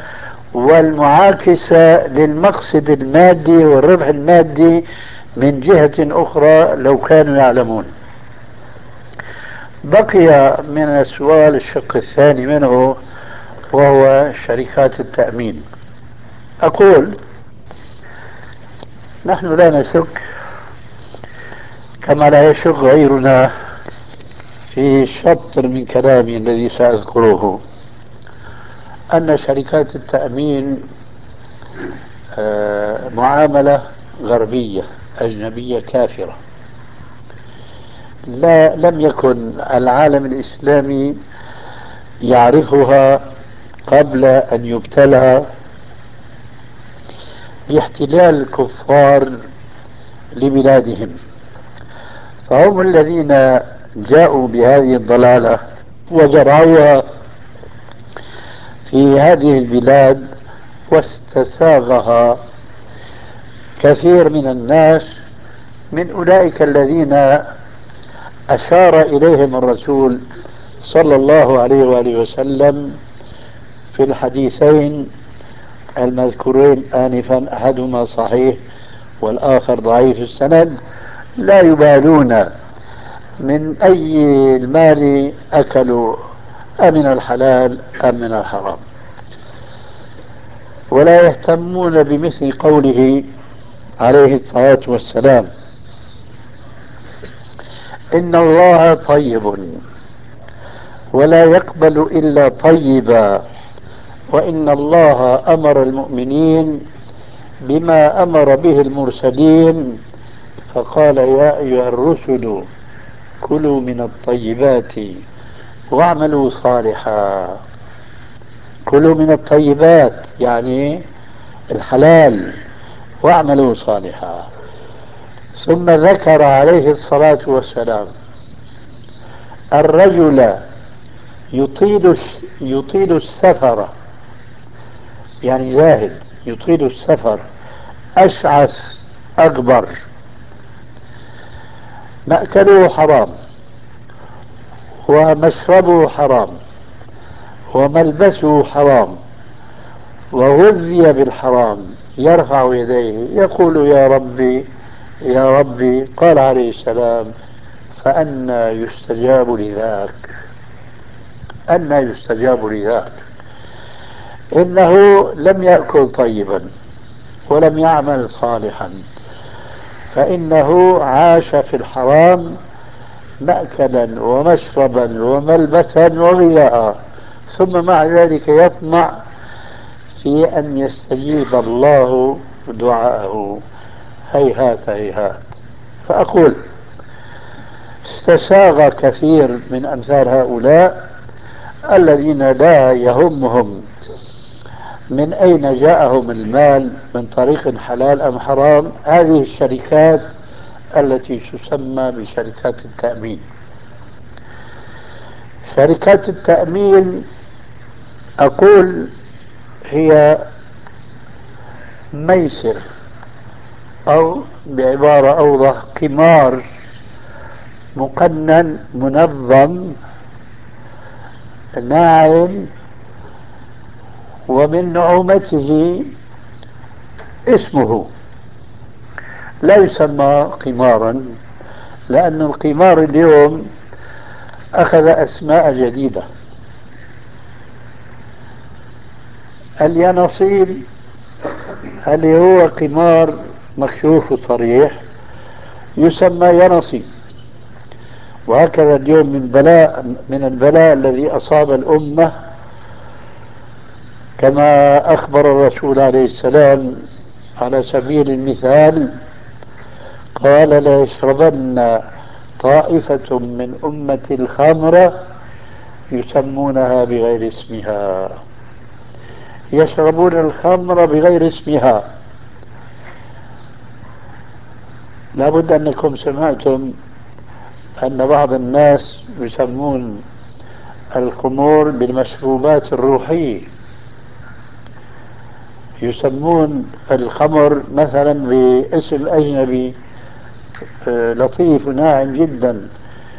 Speaker 4: والمعاكسة للمقصد المادي والربح المادي من جهة أخرى لو كانوا يعلمون. بقي من السؤال الشق الثاني منه وهو شركات التأمين. أقول نحن لا نشك كما لا يشك غيرنا في شطر من كلامي الذي سأذكره أن شركات التأمين معاملة غربية أجنبية كافرة. لم يكن العالم الإسلامي يعرفها قبل أن يبتلى باحتلال الكفار لبلادهم، فهم الذين جاءوا بهذه الضلالة وزرعوها في هذه البلاد، واستساغها كثير من الناس من أولئك الذين أشار إليهم الرسول صلى الله عليه وآله وسلم في الحديثين المذكورين آنفا، أحدهما صحيح والآخر ضعيف السند: لا يبالون من أي المال أكلوا، أمن الحلال أم من الحرام، ولا يهتمون بمثل قوله عليه الصلاة والسلام: إن الله طيب ولا يقبل إلا طيبا، وإن الله أمر المؤمنين بما أمر به المرسلين، فقال يا أيها الرسل كلوا من الطيبات واعملوا صالحا. كلوا من الطيبات يعني الحلال، واعملوا صالحا. ثم ذكر عليه الصلاة والسلام الرجل يطيل السفر، يعني زاهد يطيل السفر، أشعث أغبر، مأكله حرام ومشربه حرام وملبسه حرام وغذي بالحرام، يرفع يديه يقول يا ربي يا ربي. قال عليه السلام فأنى يستجاب لذاك، أنى يستجاب لذاك. إنه لم يأكل طيبا ولم يعمل صالحا، فإنه عاش في الحرام مأكلا ومشربا وملبسا وغذاء، ثم مع ذلك يطمع في أن يستجيب الله دعاءه. هيهات هيهات. فأقول استساغ كثير من أمثال هؤلاء الذين لا يهمهم من أين جاءهم المال، من طريق حلال أم حرام، هذه الشركات التي تسمى بشركات التأمين. شركات التأمين أقول هي ميسر، أو بعبارة أوضح قمار مقنن منظم ناعم، ومن نعومته اسمه لا يسمى قمارا، لأن القمار اليوم أخذ أسماء جديدة. اليانصيب اللي هو قمار مكشوف وصريح يسمى يانصيب. وهكذا اليوم من البلاء الذي أصاب الأمة، كما أخبر الرسول عليه السلام على سبيل المثال قال لا يشربن طائفة من أمة الخمر يسمونها بغير اسمها، يشربون الخمر بغير اسمها. لابد أنكم سمعتم أن بعض الناس يسمون الخمور بالمشروبات الروحية، يسمون الخمر مثلا باسم أجنبي لطيف وناعم جدا،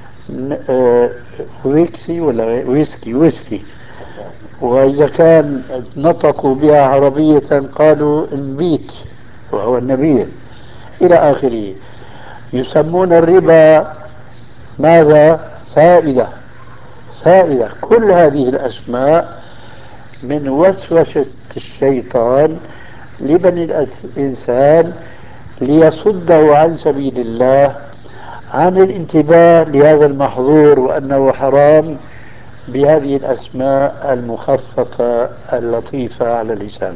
Speaker 4: ويكسي ولا ويسكي. وإذا كان نطقوا بها عربية قالوا النبيت وهو النبيذ إلى آخره. يسمون الربا ماذا؟ فائدة. فائدة. كل هذه الأسماء من وسوسة الشيطان لبني الإنسان ليصده عن سبيل الله، عن الانتباه لهذا المحظور وأنه حرام، بهذه الأسماء المخففة اللطيفة على اللسان.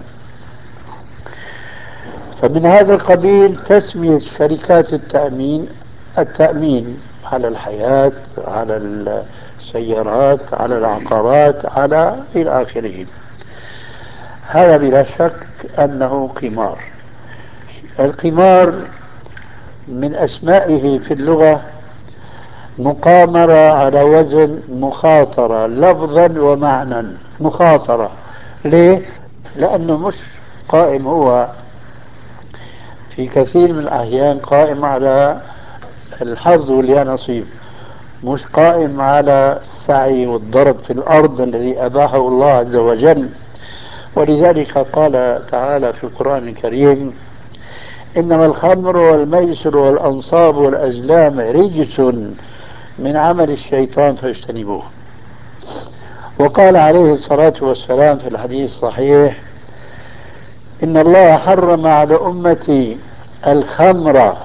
Speaker 4: فمن هذا القبيل تسمية شركات التأمين على الحياة، على السيارات، على العقارات، على إلى آخره. هذا بلا شك أنه قمار. القمار من أسمائه في اللغة مقامرة على وزن مخاطرة لفظا ومعنى. مخاطرة ليه؟ لأنه مش قائم هو في كثير من الأحيان قائم على الحظ واليانصيب، مش قائم على السعي والضرب في الأرض الذي أباحه الله عز وجل. ولذلك قال تعالى في القرآن الكريم إنما الخمر والميسر والأنصاب والأزلام رجس من عمل الشيطان فاجتنبوه. وقال عليه الصلاة والسلام في الحديث الصحيح إن الله حرم على أمتي الخمر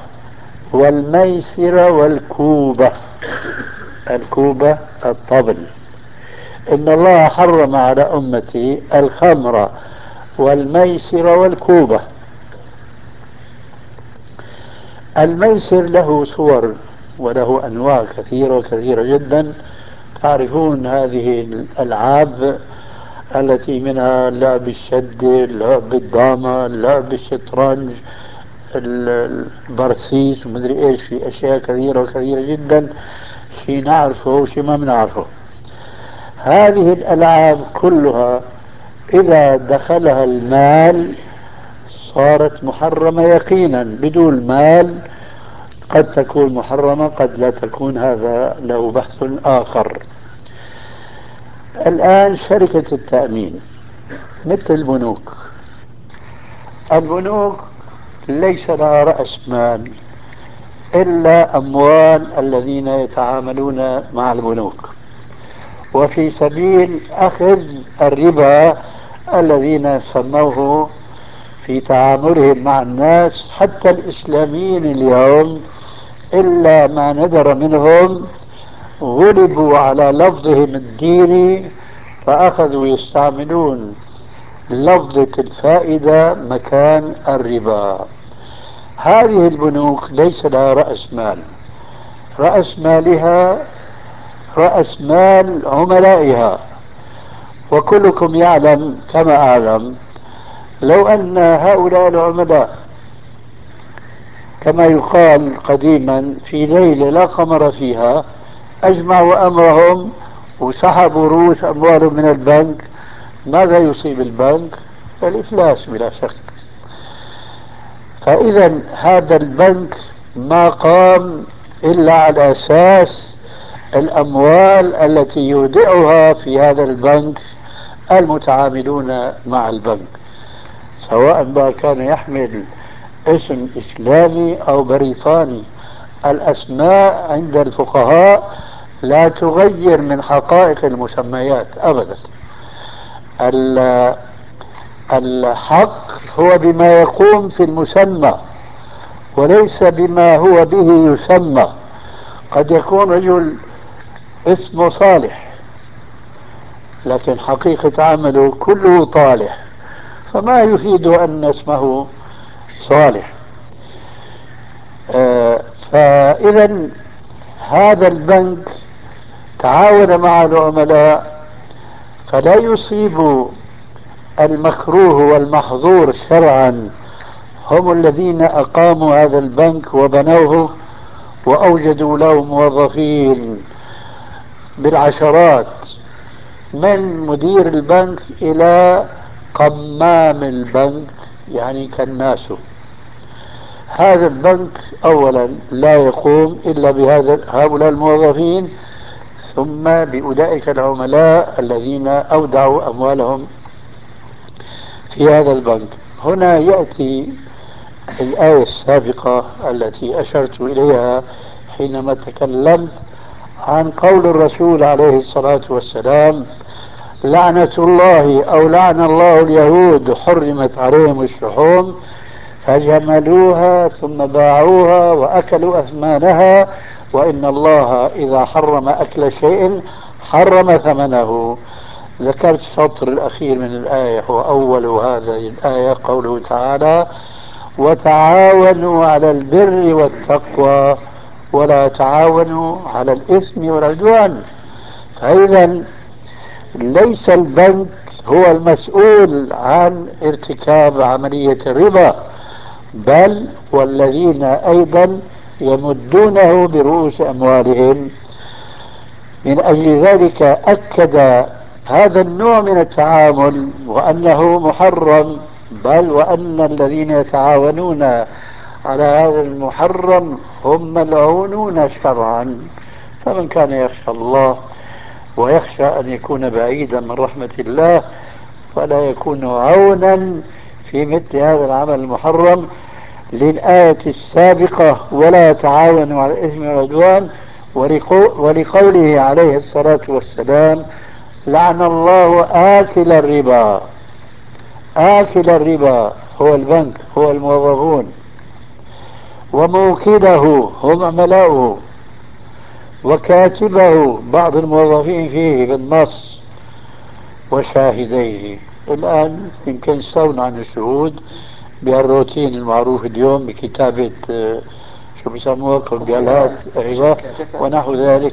Speaker 4: والميسر والكوبة. الكوبة الطبل. إن الله حرم على أمتي الخمر والميسر والكوبة. الميسر له صور وله أنواع كثيرة كثيرة جدا. تعرفون هذه الألعاب التي منها لعب الشدة، لعب الدامة، لعب الشطرنج، البرسيس ومدري ايش، في اشياء كثيرة وكثيرة جدا، شيء نعرفه وشيء ما بنعرفه. هذه الالعاب كلها اذا دخلها المال صارت محرمة يقينا. بدون مال قد تكون محرمة، قد لا تكون، هذا له بحث آخر. الآن شركة التأمين مثل البنوك، البنوك ليس لها رأس مال إلا أموال الذين يتعاملون مع البنوك، وفي سبيل أخذ الربا الذين سموه في تعاملهم مع الناس. حتى الإسلاميين اليوم إلا ما ندر منهم غلبوا على لفظهم الديني فأخذوا يستعملون لفظة الفائدة مكان الربا. هذه البنوك ليس لها رأس مال، رأس مالها رأس مال عملائها. وكلكم يعلم كما أعلم لو أن هؤلاء العملاء كما يقال قديما في ليلة لا قمر فيها أجمعوا أمرهم وسحبوا رؤوس أموالهم من البنك، ماذا يصيب البنك؟ الإفلاس بلا شك. فإذا هذا البنك ما قام إلا على أساس الأموال التي يودعها في هذا البنك المتعاملون مع البنك، سواء ما كان يحمل اسم إسلامي أو بريطاني. الأسماء عند الفقهاء لا تغير من حقائق المسميات أبدا. الحق هو بما يقوم في المسمى وليس بما هو به يسمى. قد يكون رجل اسمه صالح لكن حقيقة عمله كله طالح، فما يفيد أن اسمه صالح. فإذا هذا البنك تعاون مع العملاء فلا يصيب المكروه والمحظور شرعا. هم الذين أقاموا هذا البنك وبنوه وأوجدوا له موظفين بالعشرات، من مدير البنك إلى قمام البنك يعني كالناس. هذا البنك أولا لا يقوم إلا هؤلاء الموظفين، ثم بأولئك العملاء الذين أودعوا أموالهم في هذا البنك. هنا يأتي الآية السابقة التي أشرت إليها حينما تكلمت عن قول الرسول عليه الصلاة والسلام: لعنة الله أو لعن الله اليهود حرمت عليهم الشحوم فجملوها ثم باعوها وأكلوا أثمانها، وإن الله إذا حرم أكل شيء حرم ثمنه. ذكرت السطر الأخير من الآية، وأول هذه الآية قوله تعالى: وتعاونوا على البر والتقوى ولا تعاونوا على الإثم والعدوان. فإذا ليس البنك هو المسؤول عن ارتكاب عملية الربا، بل والذين أيضا يمدونه برؤوس أموالهم. من أجل ذلك أكد هذا النوع من التعامل وأنه محرم، بل وأن الذين يتعاونون على هذا المحرم هم ملعونون شرعا. فمن كان يخشى الله ويخشى أن يكون بعيدا من رحمة الله فلا يكون عونا في مثل هذا العمل المحرم. للآية السابقة: ولا تعاونوا على الإثم والعدوان، ولقوله عليه الصلاة والسلام: لعن الله آكل الربا. آكل الربا هو البنك، هو الموظفون، وموكله هم عملاؤه، وكاتبه بعض الموظفين فيه بالنص وشاهديه. الآن يمكن استغنوا عن الشهود بالروتين المعروف اليوم بكتابة شو بيسموها كمبيالات، أيوة، ونحو ذلك.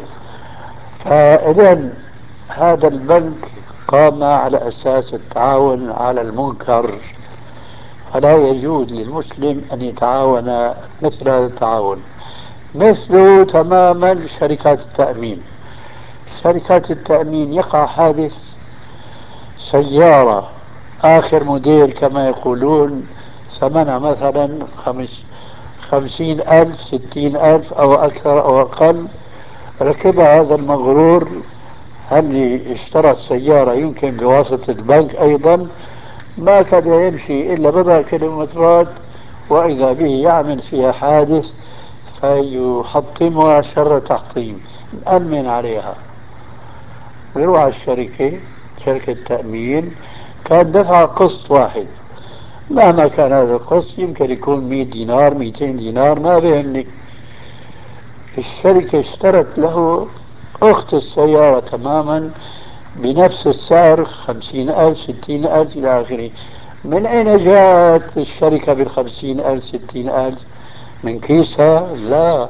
Speaker 4: فإذا هذا البنك قام على أساس التعاون على المنكر، فلا يجوز للمسلم أن يتعاون مثل هذا التعاون. مثله تماما شركات التأمين. شركات التأمين يقع حادث سيارة آخر موديل كما يقولون، ثمنها مثلا 50,000 60,000 أو أكثر أو أقل، ركبها هذا المغرور. هل اشترى السيارة يمكن بواسطة البنك أيضا؟ ما كان يمشي إلا بضع كيلومترات وإذا به يعمل فيها حادث فيحطمها شر تحطيم، نأمن عليها. ويروح على الشركة، شركة تأمين، كان دفع قسط واحد، مهما كان هذا القسط يمكن يكون 100 دينار 200 دينار ما بيهمني. الشركة اشترت له أخت السيارة تماما بنفس السعر، 50,000 60,000 إلى آخره. من أين جاءت الشركة بال50,000 60,000؟ من كيسها؟ لا،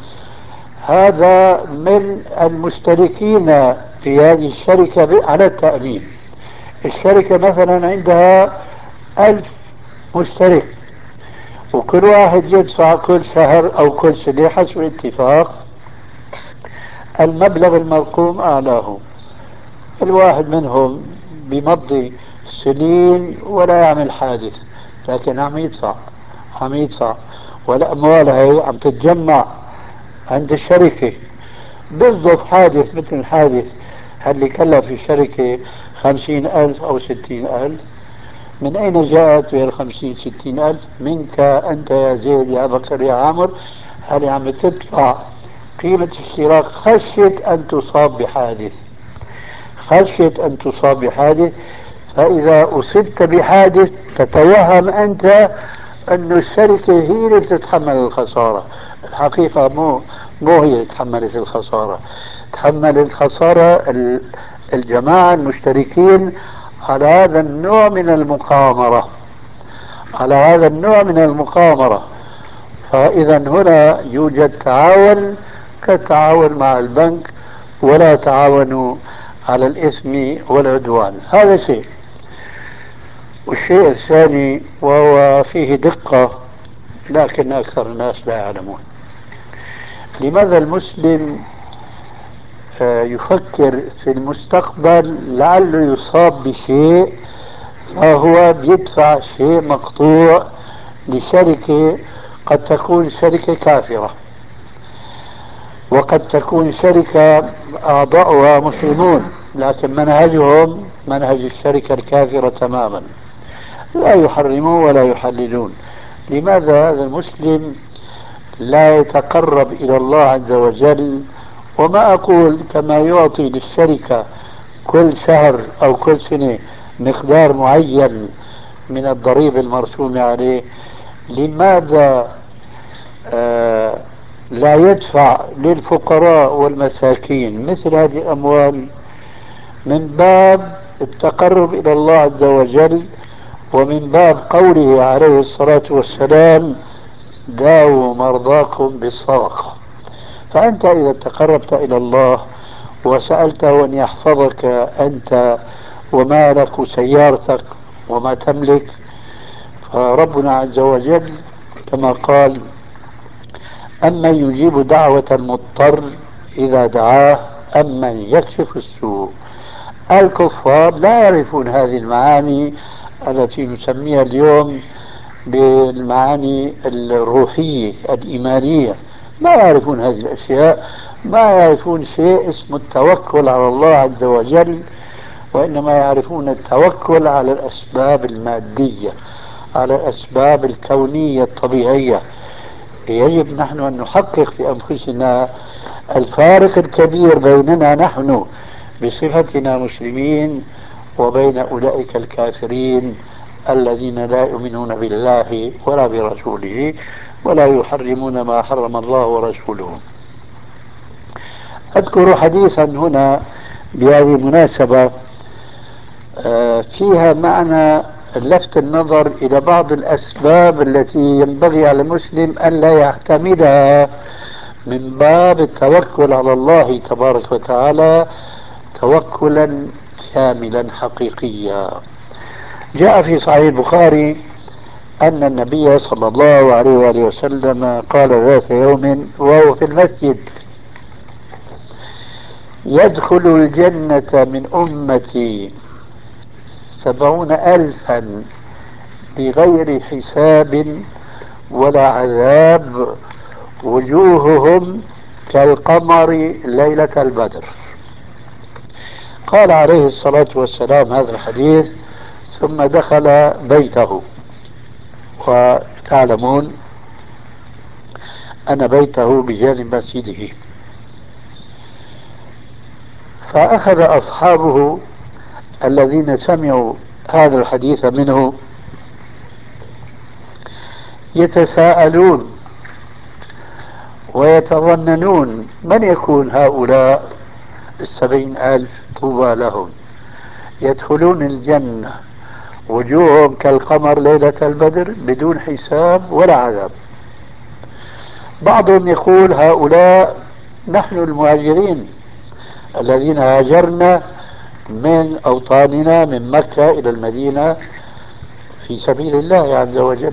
Speaker 4: هذا من المشتركين في هذه الشركة على التأمين. الشركة مثلا عندها 1000 مشترك، وكل واحد يدفع كل شهر أو كل سنة حسب الاتفاق المبلغ المرقوم أعلاه. الواحد منهم بمضي سنين ولا يعمل حادث، لكن عم يدفع والأموال هي عم تتجمع عند الشركة. بيصدف حادث مثل الحادث اللي كلف الشركة 50,000 أو 60,000. من أين جاءت بها 50 60,000؟ منك أنت يا زيد يا بكر يا عمر، هل عم تدفع قيمة اشتراك خشية أن تصاب بحادث، خشية أن تصاب بحادث. فإذا أصبت بحادث تتوهم أنت أن الشركة هي اللي تتحمل الخسارة. الحقيقة مو هي اللي تحملت الخسارة. تحمل الخسارة الجماعة المشتركين على هذا النوع من المقامرة، على هذا النوع من المقامرة. فإذا هنا يوجد تعاون كالتعاون مع البنك، ولا تعاونوا على الإثم والعدوان. هذا شيء. والشيء الثاني وهو فيه دقة لكن أكثر الناس لا يعلمون، لماذا المسلم يفكر في المستقبل لعله يصاب بشيء فهو بيدفع شيء مقطوع لشركة قد تكون شركة كافرة، وقد تكون شركة أعضاؤها مسلمون لكن منهجهم منهج الشركة الكافرة تماما، لا يحرمون ولا يحللون. لماذا هذا المسلم لا يتقرب إلى الله عز وجل؟ وما أقول كما يعطي للشركة كل شهر أو كل سنة مقدار معين من الضريبة المرسومة عليه، لماذا لا يدفع للفقراء والمساكين مثل هذه الأموال من باب التقرب إلى الله عز وجل، ومن باب قوله عليه الصلاة والسلام: داووا مرضاكم بالصدقة. فأنت إذا تقربت إلى الله وسألته أن يحفظك أنت ومالك وسيارتك وما تملك، فربنا عز وجل كما قال: أمن يجيب دعوة المضطر إذا دعاه أمن يكشف السوء. الكفار لا يعرفون هذه المعاني التي نسميها اليوم بالمعاني الروحية الإيمانية، ما يعرفون هذه الأشياء، ما يعرفون شيء اسمه التوكل على الله عز وجل، وإنما يعرفون التوكل على الأسباب المادية، على الأسباب الكونية الطبيعية. يجب نحن أن نحقق في أنفسنا الفارق الكبير بيننا نحن بصفتنا مسلمين وبين أولئك الكافرين الذين لا يؤمنون بالله ولا برسوله ولا يحرمون ما حرم الله ورسوله. أذكر حديثا هنا بهذه المناسبة فيها معنى لفت النظر إلى بعض الأسباب التي ينبغي على المسلم أن لا يعتمدها من باب التوكل على الله تبارك وتعالى توكلا كاملا حقيقيا. جاء في صحيح البخاري أن النبي صلى الله عليه وآله وسلم قال ذات يوم وهو في المسجد: يدخل الجنة من أمتي 70,000 بغير حساب ولا عذاب، وجوههم كالقمر ليلة البدر. قال عليه الصلاة والسلام هذا الحديث ثم دخل بيته، وتعلمون أن بيته بجانب مسجده. فأخذ أصحابه الذين سمعوا هذا الحديث منه يتساءلون ويتظننون من يكون هؤلاء 70,000 طوبى لهم يدخلون الجنة وجوههم كالقمر ليلة البدر بدون حساب ولا عذاب. بعضهم يقول هؤلاء نحن المهاجرين الذين هاجرنا من أوطاننا من مكة إلى المدينة في سبيل الله عز وجل.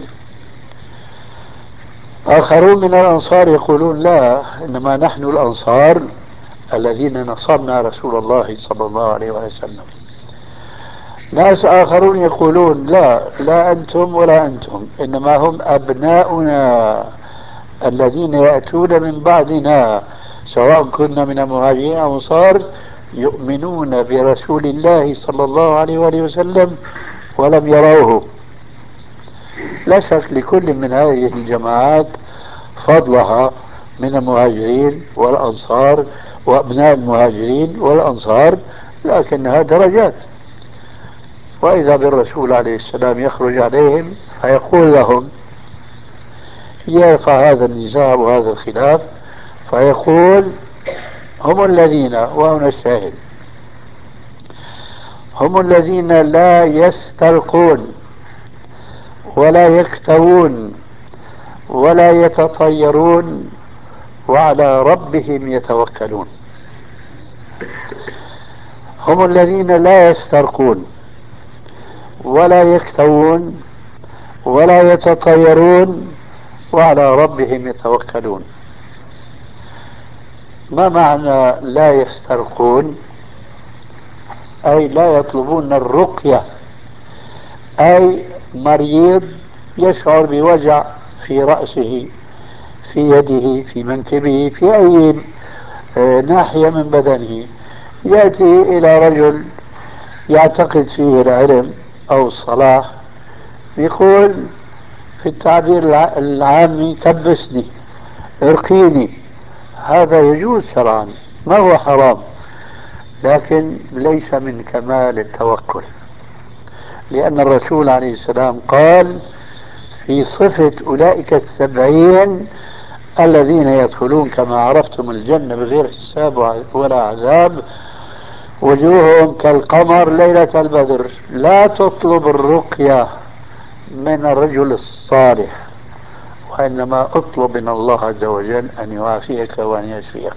Speaker 4: آخرون من الأنصار يقولون لا، إنما نحن الأنصار الذين نصرنا رسول الله صلى الله عليه وسلم. ناس آخرون يقولون لا، لا أنتم ولا أنتم، إنما هم أبناؤنا الذين يأتون من بعدنا سواء كنا من المهاجرين أو الأنصار يؤمنون برسول الله صلى الله عليه وآله وسلم ولم يروه. لا شك لكل من هذه الجماعات فضلها من المهاجرين والأنصار وأبناء المهاجرين والأنصار، لكنها درجات. وإذا بالرسول عليه السلام يخرج عليهم فيقول لهم، يرفع هذا النزاع وهذا الخلاف فيقول هم الذين، وهنا الشاهد، هم الذين لا يسترقون ولا يكتوون ولا يتطيرون وعلى ربهم يتوكلون. هم الذين لا يسترقون ولا يكتوون ولا يتطيرون وعلى ربهم يتوكلون. ما معنى لا يسترقون؟ أي لا يطلبون الرقية، أي مريض يشعر بوجع في رأسه في يده في منكبه في أي ناحية من بدنه، يأتي إلى رجل يعتقد فيه العلم أو الصلاح، يقول في التعبير العامي كبسني ارقيني. هذا يجوز شرعا، ما هو حرام، لكن ليس من كمال التوكل، لأن الرسول عليه السلام قال في صفة أولئك 70 الذين يدخلون كما عرفتم الجنة بغير حساب ولا عذاب، وجوههم كالقمر ليلة البدر. لا تطلب الرقية من الرجل الصالح، وإنما اطلب من الله عز وجل أن يعافيك وأن يشفيك.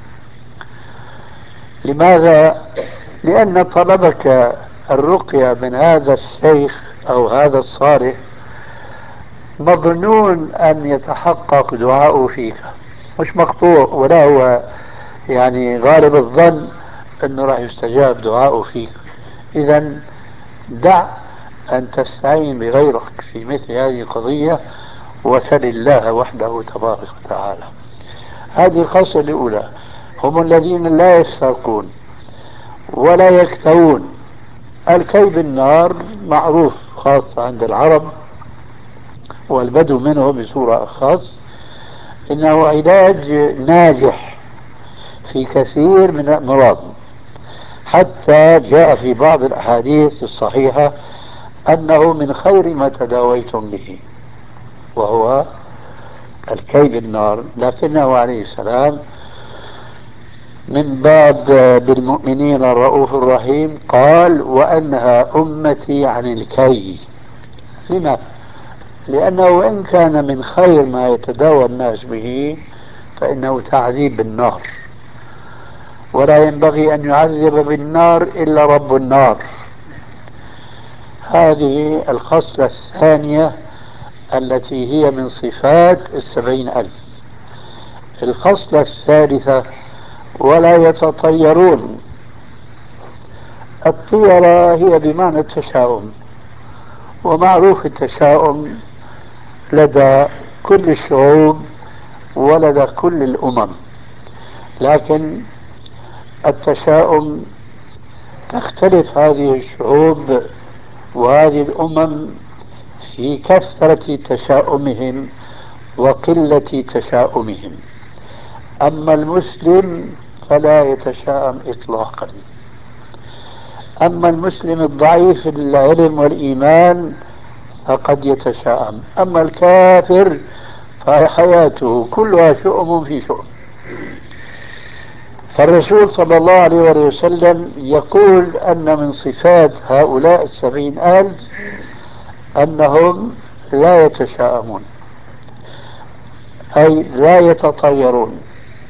Speaker 4: لماذا؟ لأن طلبك الرقية من هذا الشيخ أو هذا الصالح مظنون أن يتحقق دعاؤه فيك، مش مقطوع، ولا هو يعني غالب الظن أنه راح يستجاب دعاؤه فيك. إذا دع أن تستعين بغيرك في مثل هذه القضية وسل الله وحده تبارك وتعالى. هذه الخاصة الأولى. هم الذين لا يسترقون ولا يكتوون. الكي بالنار معروف خاصة عند العرب والبدو منه بصورة أخص، إنه علاج ناجح في كثير من الأمراض، حتى جاء في بعض الأحاديث الصحيحة أنه من خير ما تداويتم به، وهو الكي بالنار. لكنه عليه السلام من باب بالمؤمنين الرؤوف الرحيم قال وأنهى أمتي عن الكي. لما؟ لأنه وإن كان من خير ما يتداوى الناس به فإنه تعذيب بالنار، ولا ينبغي أن يعذب بالنار إلا رب النار. هذه الخصلة الثانية التي هي من صفات 70,000. الخصلة الثالثة ولا يتطيرون. الطيرة هي بمعنى التشاؤم، ومعروف التشاؤم لدى كل الشعوب ولدى كل الأمم، لكن التشاؤم تختلف هذه الشعوب وهذه الأمم في كثرة تشاؤمهم وقلة تشاؤمهم. أما المسلم فلا يتشاءم إطلاقا. أما المسلم الضعيف في العلم والإيمان فقد يتشاءم، أما الكافر فحياته كلها شؤم في شؤم. فالرسول صلى الله عليه وسلم يقول أن من صفات هؤلاء 70,000 أنهم لا يتشاءمون، أي لا يتطيرون.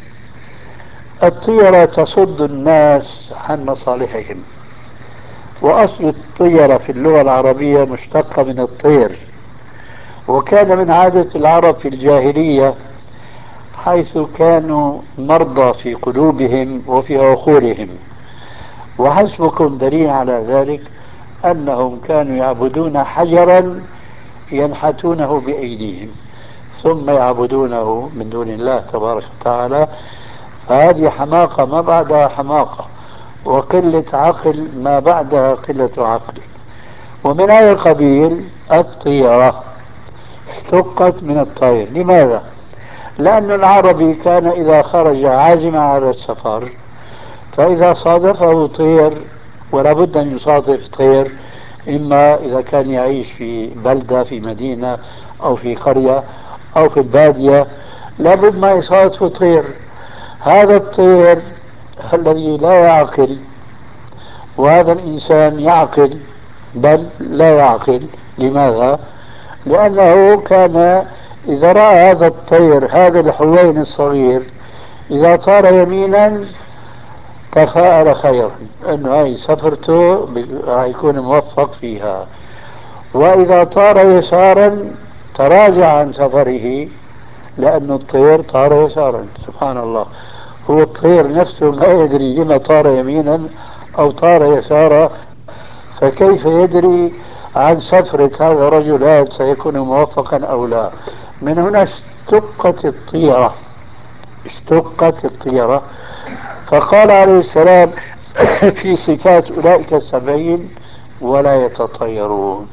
Speaker 4: الطيرة تصد الناس عن مصالحهم، وأصل الطيرة في اللغة العربية مشتقة من الطير، وكان من عادة العرب في الجاهلية حيث كانوا مرضى في قلوبهم وفي عقولهم. وحسبكم دليل على ذلك أنهم كانوا يعبدون حجرا ينحتونه بأيديهم ثم يعبدونه من دون الله تبارك وتعالى. فهذه حماقة ما بعدها حماقة، وقلة عقل ما بعدها قلة عقل. ومن هذا القبيل الطيرة اشتقت من الطير. لماذا؟ لأن العربي كان إذا خرج عازما على السفر فإذا صادفه طير، ولا بد أن يصادف طير، إما إذا كان يعيش في بلدة في مدينة أو في قرية أو في البادية لابد ما يصادف طير. هذا الطير الذي لا يعقل، وهذا الإنسان يعقل بل لا يعقل. لماذا؟ لأنه كان إذا رأى هذا الطير، هذا الحوين الصغير، إذا طار يمينا تفاءل خيرا أنه هاي سفرته راح يكون موفق فيها، وإذا طار يسارا تراجع عن سفره لأن الطير طار يسارا. سبحان الله، هو الطير نفسه ما يدري لما طار يمينا أو طار يسارا، فكيف يدري عن سفرة هذا الرجل هذا سيكون موفقا أو لا؟ من هنا اشتقت الطيرة، اشتقت الطيرة. فقال عليه السلام في صفات أولئك 70 ولا يتطيرون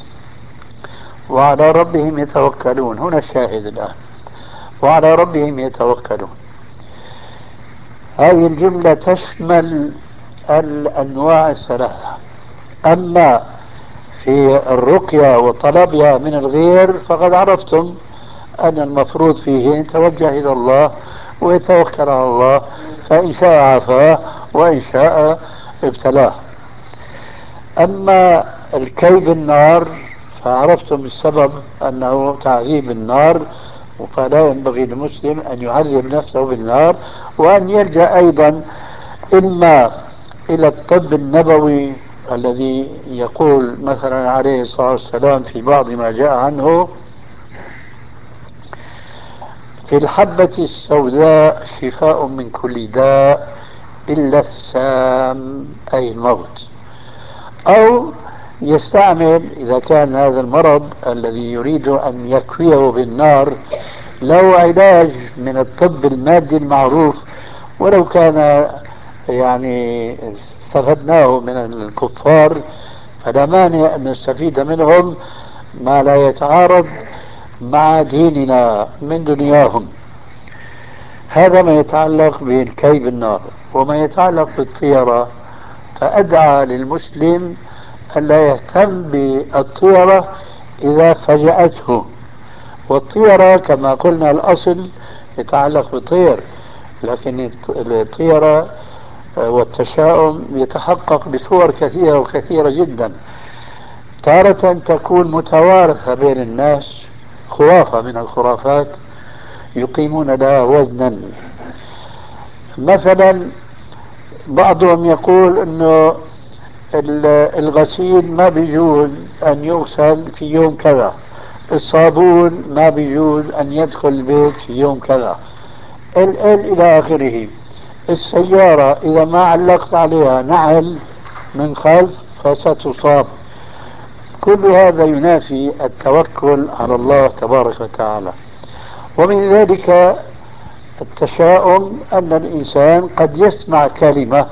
Speaker 4: وعلى ربهم يتوكلون. هنا الشاهد الآن، وعلى ربهم يتوكلون. هذه الجملة تشمل الأنواع الثلاثة. أما في الرقية وطلبها من الغير فقد عرفتم أن المفروض فيه يتوجه إلى الله ويتوكل على الله، فإن شاء عافاه وإن شاء ابتلاه. أما الكي بالنار فعرفتم السبب أنه تعذيب النار، فلا ينبغي للمسلم أن يعذب نفسه بالنار، وأن يلجأ أيضا إما إلى الطب النبوي الذي يقول مثلا عليه الصلاة والسلام في بعض ما جاء عنه: في الحبة السوداء شفاء من كل داء إلا السام أي الموت. أو يستعمل إذا كان هذا المرض الذي يريد أن يكفيه بالنار له علاج من الطب المادي المعروف، ولو كان يعني استفدناه من الكفار فلا مانع أن نستفيد منهم ما لا يتعارض مع ديننا من دنياهم. هذا ما يتعلق بالكي بالنار. وما يتعلق بالطيرة فأدعى للمسلم ألا يهتم بالطيرة إذا فجأته. والطيرة كما قلنا الأصل يتعلق بالطير، لكن الطيرة والتشاؤم يتحقق بصور كثيرة وكثيرة جدا. تارة تكون متوارثة بين الناس، خرافة من الخرافات يقيمون لها وزنا. مثلا بعضهم يقول انه الغسيل ما بيجوز ان يغسل في يوم كذا، الصابون ما بيجوز ان يدخل البيت في يوم كذا، ال الى اخره. السيارة اذا ما علقت عليها نعل من خلف فستصاب. كل هذا ينافي التوكل على الله تبارك وتعالى. ومن ذلك التشاؤم، أن الإنسان قد يسمع كلمة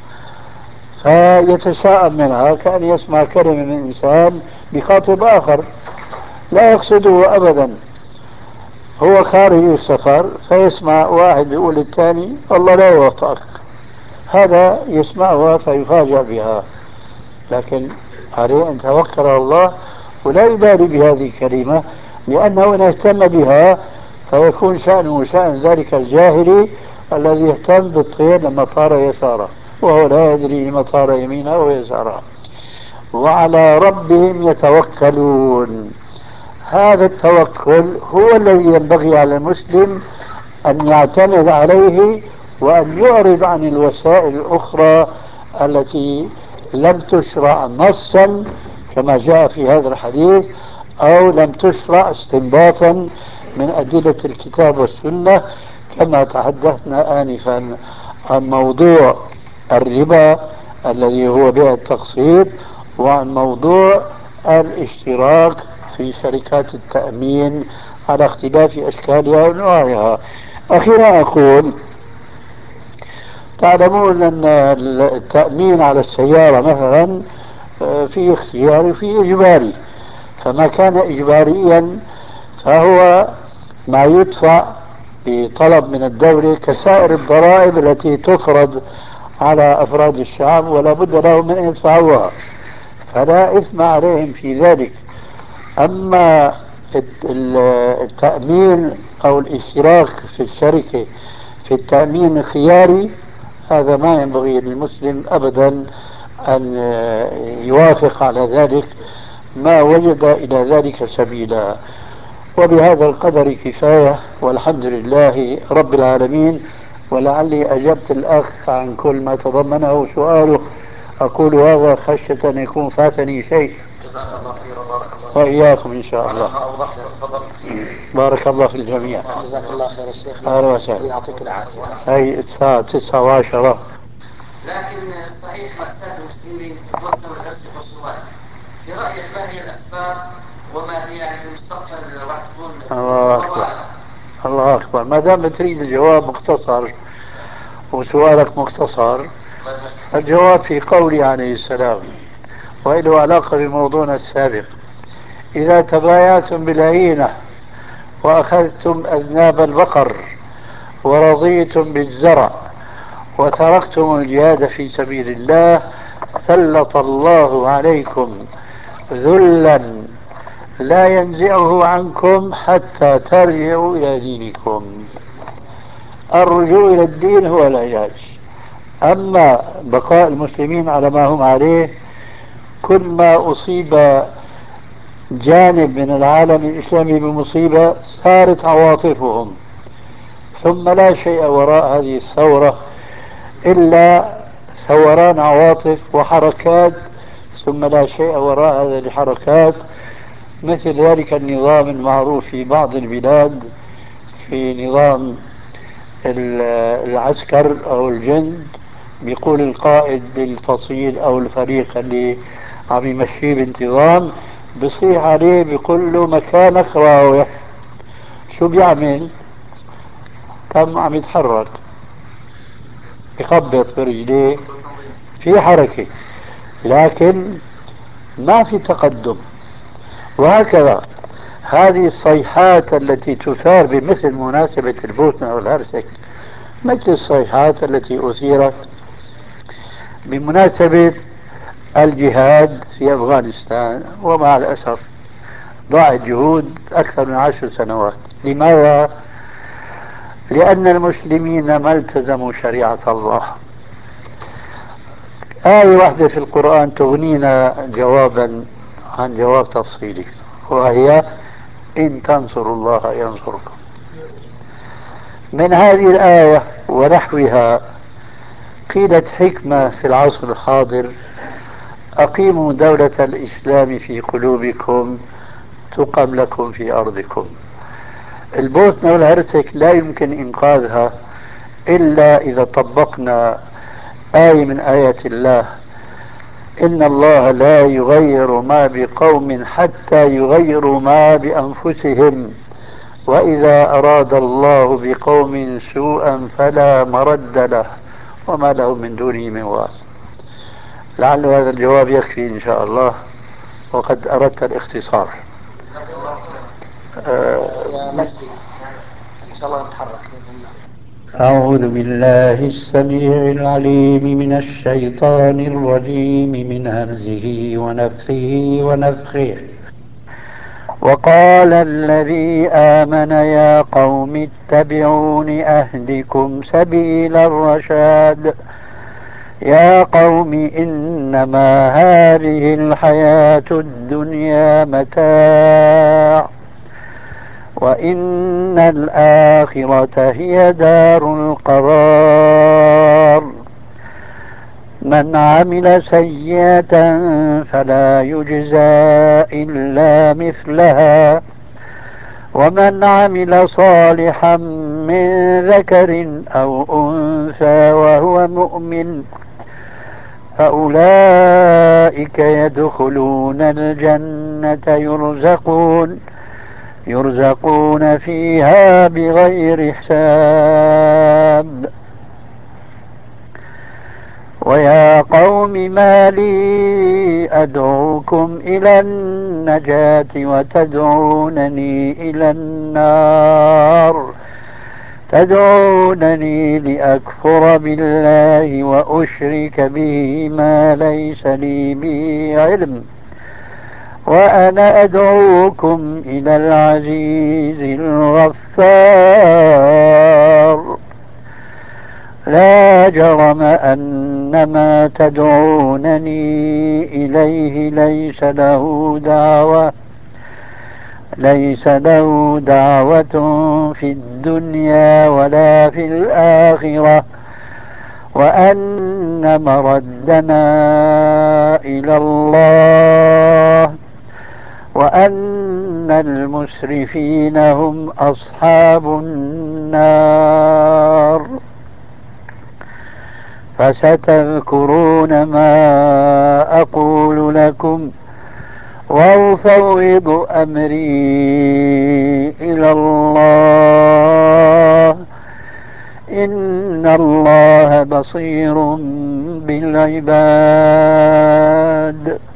Speaker 4: فيتشاءم منها، كأن يسمع كلمة من إنسان بخاطب آخر لا يقصده أبدا. هو خارج السفر فيسمع واحد يقول للثاني الله لا يوفقك، هذا يسمعها فيفاجأ بها، لكن عليه أن توكل على الله ولا يبالي بهذه الكلمة، لأنه إن اهتم بها فيكون شأنه شأن ذلك الجاهلي الذي يهتم بالطير لما طار يساره وهو لا يدري لما طار يمينه ويساره. وعلى ربهم يتوكلون. هذا التوكل هو الذي ينبغي على المسلم أن يعتمد عليه، وأن يعرض عن الوسائل الأخرى التي لم تشرع نصا كما جاء في هذا الحديث، أو لم تشرع استنباطا من أدلة الكتاب والسنة، كما تحدثنا آنفا عن موضوع الربا الذي هو بيع التقسيط، وعن موضوع الاشتراك في شركات التأمين على اختلاف أشكالها وأنواعها. أخيرا أقول، تعلمون أن التأمين على السيارة مثلا في اختياري وفي إجباري، فما كان إجباريا فهو ما يدفع بطلب من الدولة كسائر الضرائب التي تفرض على أفراد الشعب ولا بد لهم من أن يدفعوها، فلا إثم عليهم في ذلك. أما التأمين أو الاشتراك في الشركة في التأمين الخياري، هذا ما ينبغي للمسلم أبدا أن يوافق على ذلك ما وجد إلى ذلك سبيلا. وبهذا القدر كفاية، والحمد لله رب العالمين. ولعلي أجبت الأخ عن كل ما تضمنه سؤاله. أقول هذا خشية أن يكون فاتني شيء.
Speaker 2: جزاك الله خير وبارك الله
Speaker 4: وإياكم إن شاء الله. بارك الله في الجميع.
Speaker 2: جزاك الله خير الشيخ.
Speaker 4: أهلا وسهلا.
Speaker 2: يعطيك العافية.
Speaker 4: هي الساعة 9:10.
Speaker 1: لكن صحيح مأساة المسلمين تتوسم الحرص والسؤال. في رأيك ما هي الأسباب وما هي في المستقبل راح تكون؟
Speaker 4: الله أكبر، الله أكبر. ما دام تريد الجواب مختصر وسؤالك مختصر، الجواب في قولي عليه السلام، وله علاقة بموضوعنا السابق: إذا تبايعتم بالعينة وأخذتم أذناب البقر ورضيتم بالزرع وتركتم الجهاد في سبيل الله سلط الله عليكم ذلا لا ينزعه عنكم حتى ترجعوا إلى دينكم. الرجوع إلى الدين هو العلاج. أما بقاء المسلمين على ما هم عليه، كل ما أصيب جانب من العالم الإسلامي بمصيبة ثارت عواطفهم، ثم لا شيء وراء هذه الثورة إلا ثوران عواطف وحركات، ثم لا شيء وراء هذه الحركات مثل ذلك النظام المعروف في بعض البلاد، في نظام العسكر أو الجند، بيقول القائد للفصيل أو الفريق اللي عم يمشيه بانتظام، بصيح عليه بيقول له مكانك راوح. شو بيعمل؟ كم عم يتحرك، يخبط برجليه، في حركة، لكن ما في تقدم. وهكذا هذه الصيحات التي تثار بمثل مناسبة البوسنة والهرسك، مثل الصيحات التي أثيرت بمناسبة الجهاد في أفغانستان، ومع الأسف ضاعت جهود أكثر من 10 سنوات. لماذا؟ لأن المسلمين ما التزموا شريعة الله. آية واحدة في القرآن تغنينا جوابا عن جواب تفصيلي، وهي إن تنصروا الله ينصركم. من هذه الآية ونحوها قيلت حكمة في العصر الحاضر: أقيموا دولة الإسلام في قلوبكم تقم لكم في أرضكم. البوسنة والهرسك لا يمكن إنقاذها إلا إذا طبقنا آية من آيات الله: إن الله لا يغير ما بقوم حتى يغيروا ما بأنفسهم، وإذا أراد الله بقوم سوءا فلا مرد له وما له من دونه من وال. لعل هذا الجواب يكفي إن شاء الله، وقد أردت الاختصار.
Speaker 2: يا مجدي إن شاء الله نتحرك بإذن الله.
Speaker 4: أعوذ بالله السميع العليم من الشيطان الرجيم، من همزه ونفخه ونفخه. وقال الذي آمن يا قوم اتبعون أهدكم سبيل الرشاد. يا قوم إنما هذه الحياة الدنيا متاع، وإن الآخرة هي دار القرار. من عمل سيئة فلا يجزى إلا مثلها، ومن عمل صالحا من ذكر أو أنثى وهو مؤمن فأولئك يدخلون الجنة يرزقون فيها بغير حساب. ويا قوم ما لي أدعوكم إلى النجاة وتدعونني إلى النار، تدعونني لأكفر بالله وأشرك به ما ليس لي به علم، وأنا أدعوكم إلى العزيز الغفار. لا جرم أن ما تدعونني إليه ليس له دعوة في الدنيا ولا في الآخرة، وأن مردنا إلى الله، وأن المسرفين هم أصحاب النار. فستذكرون ما أقول لكم وأفوض أمري إلى الله، إن الله بصير بالعباد.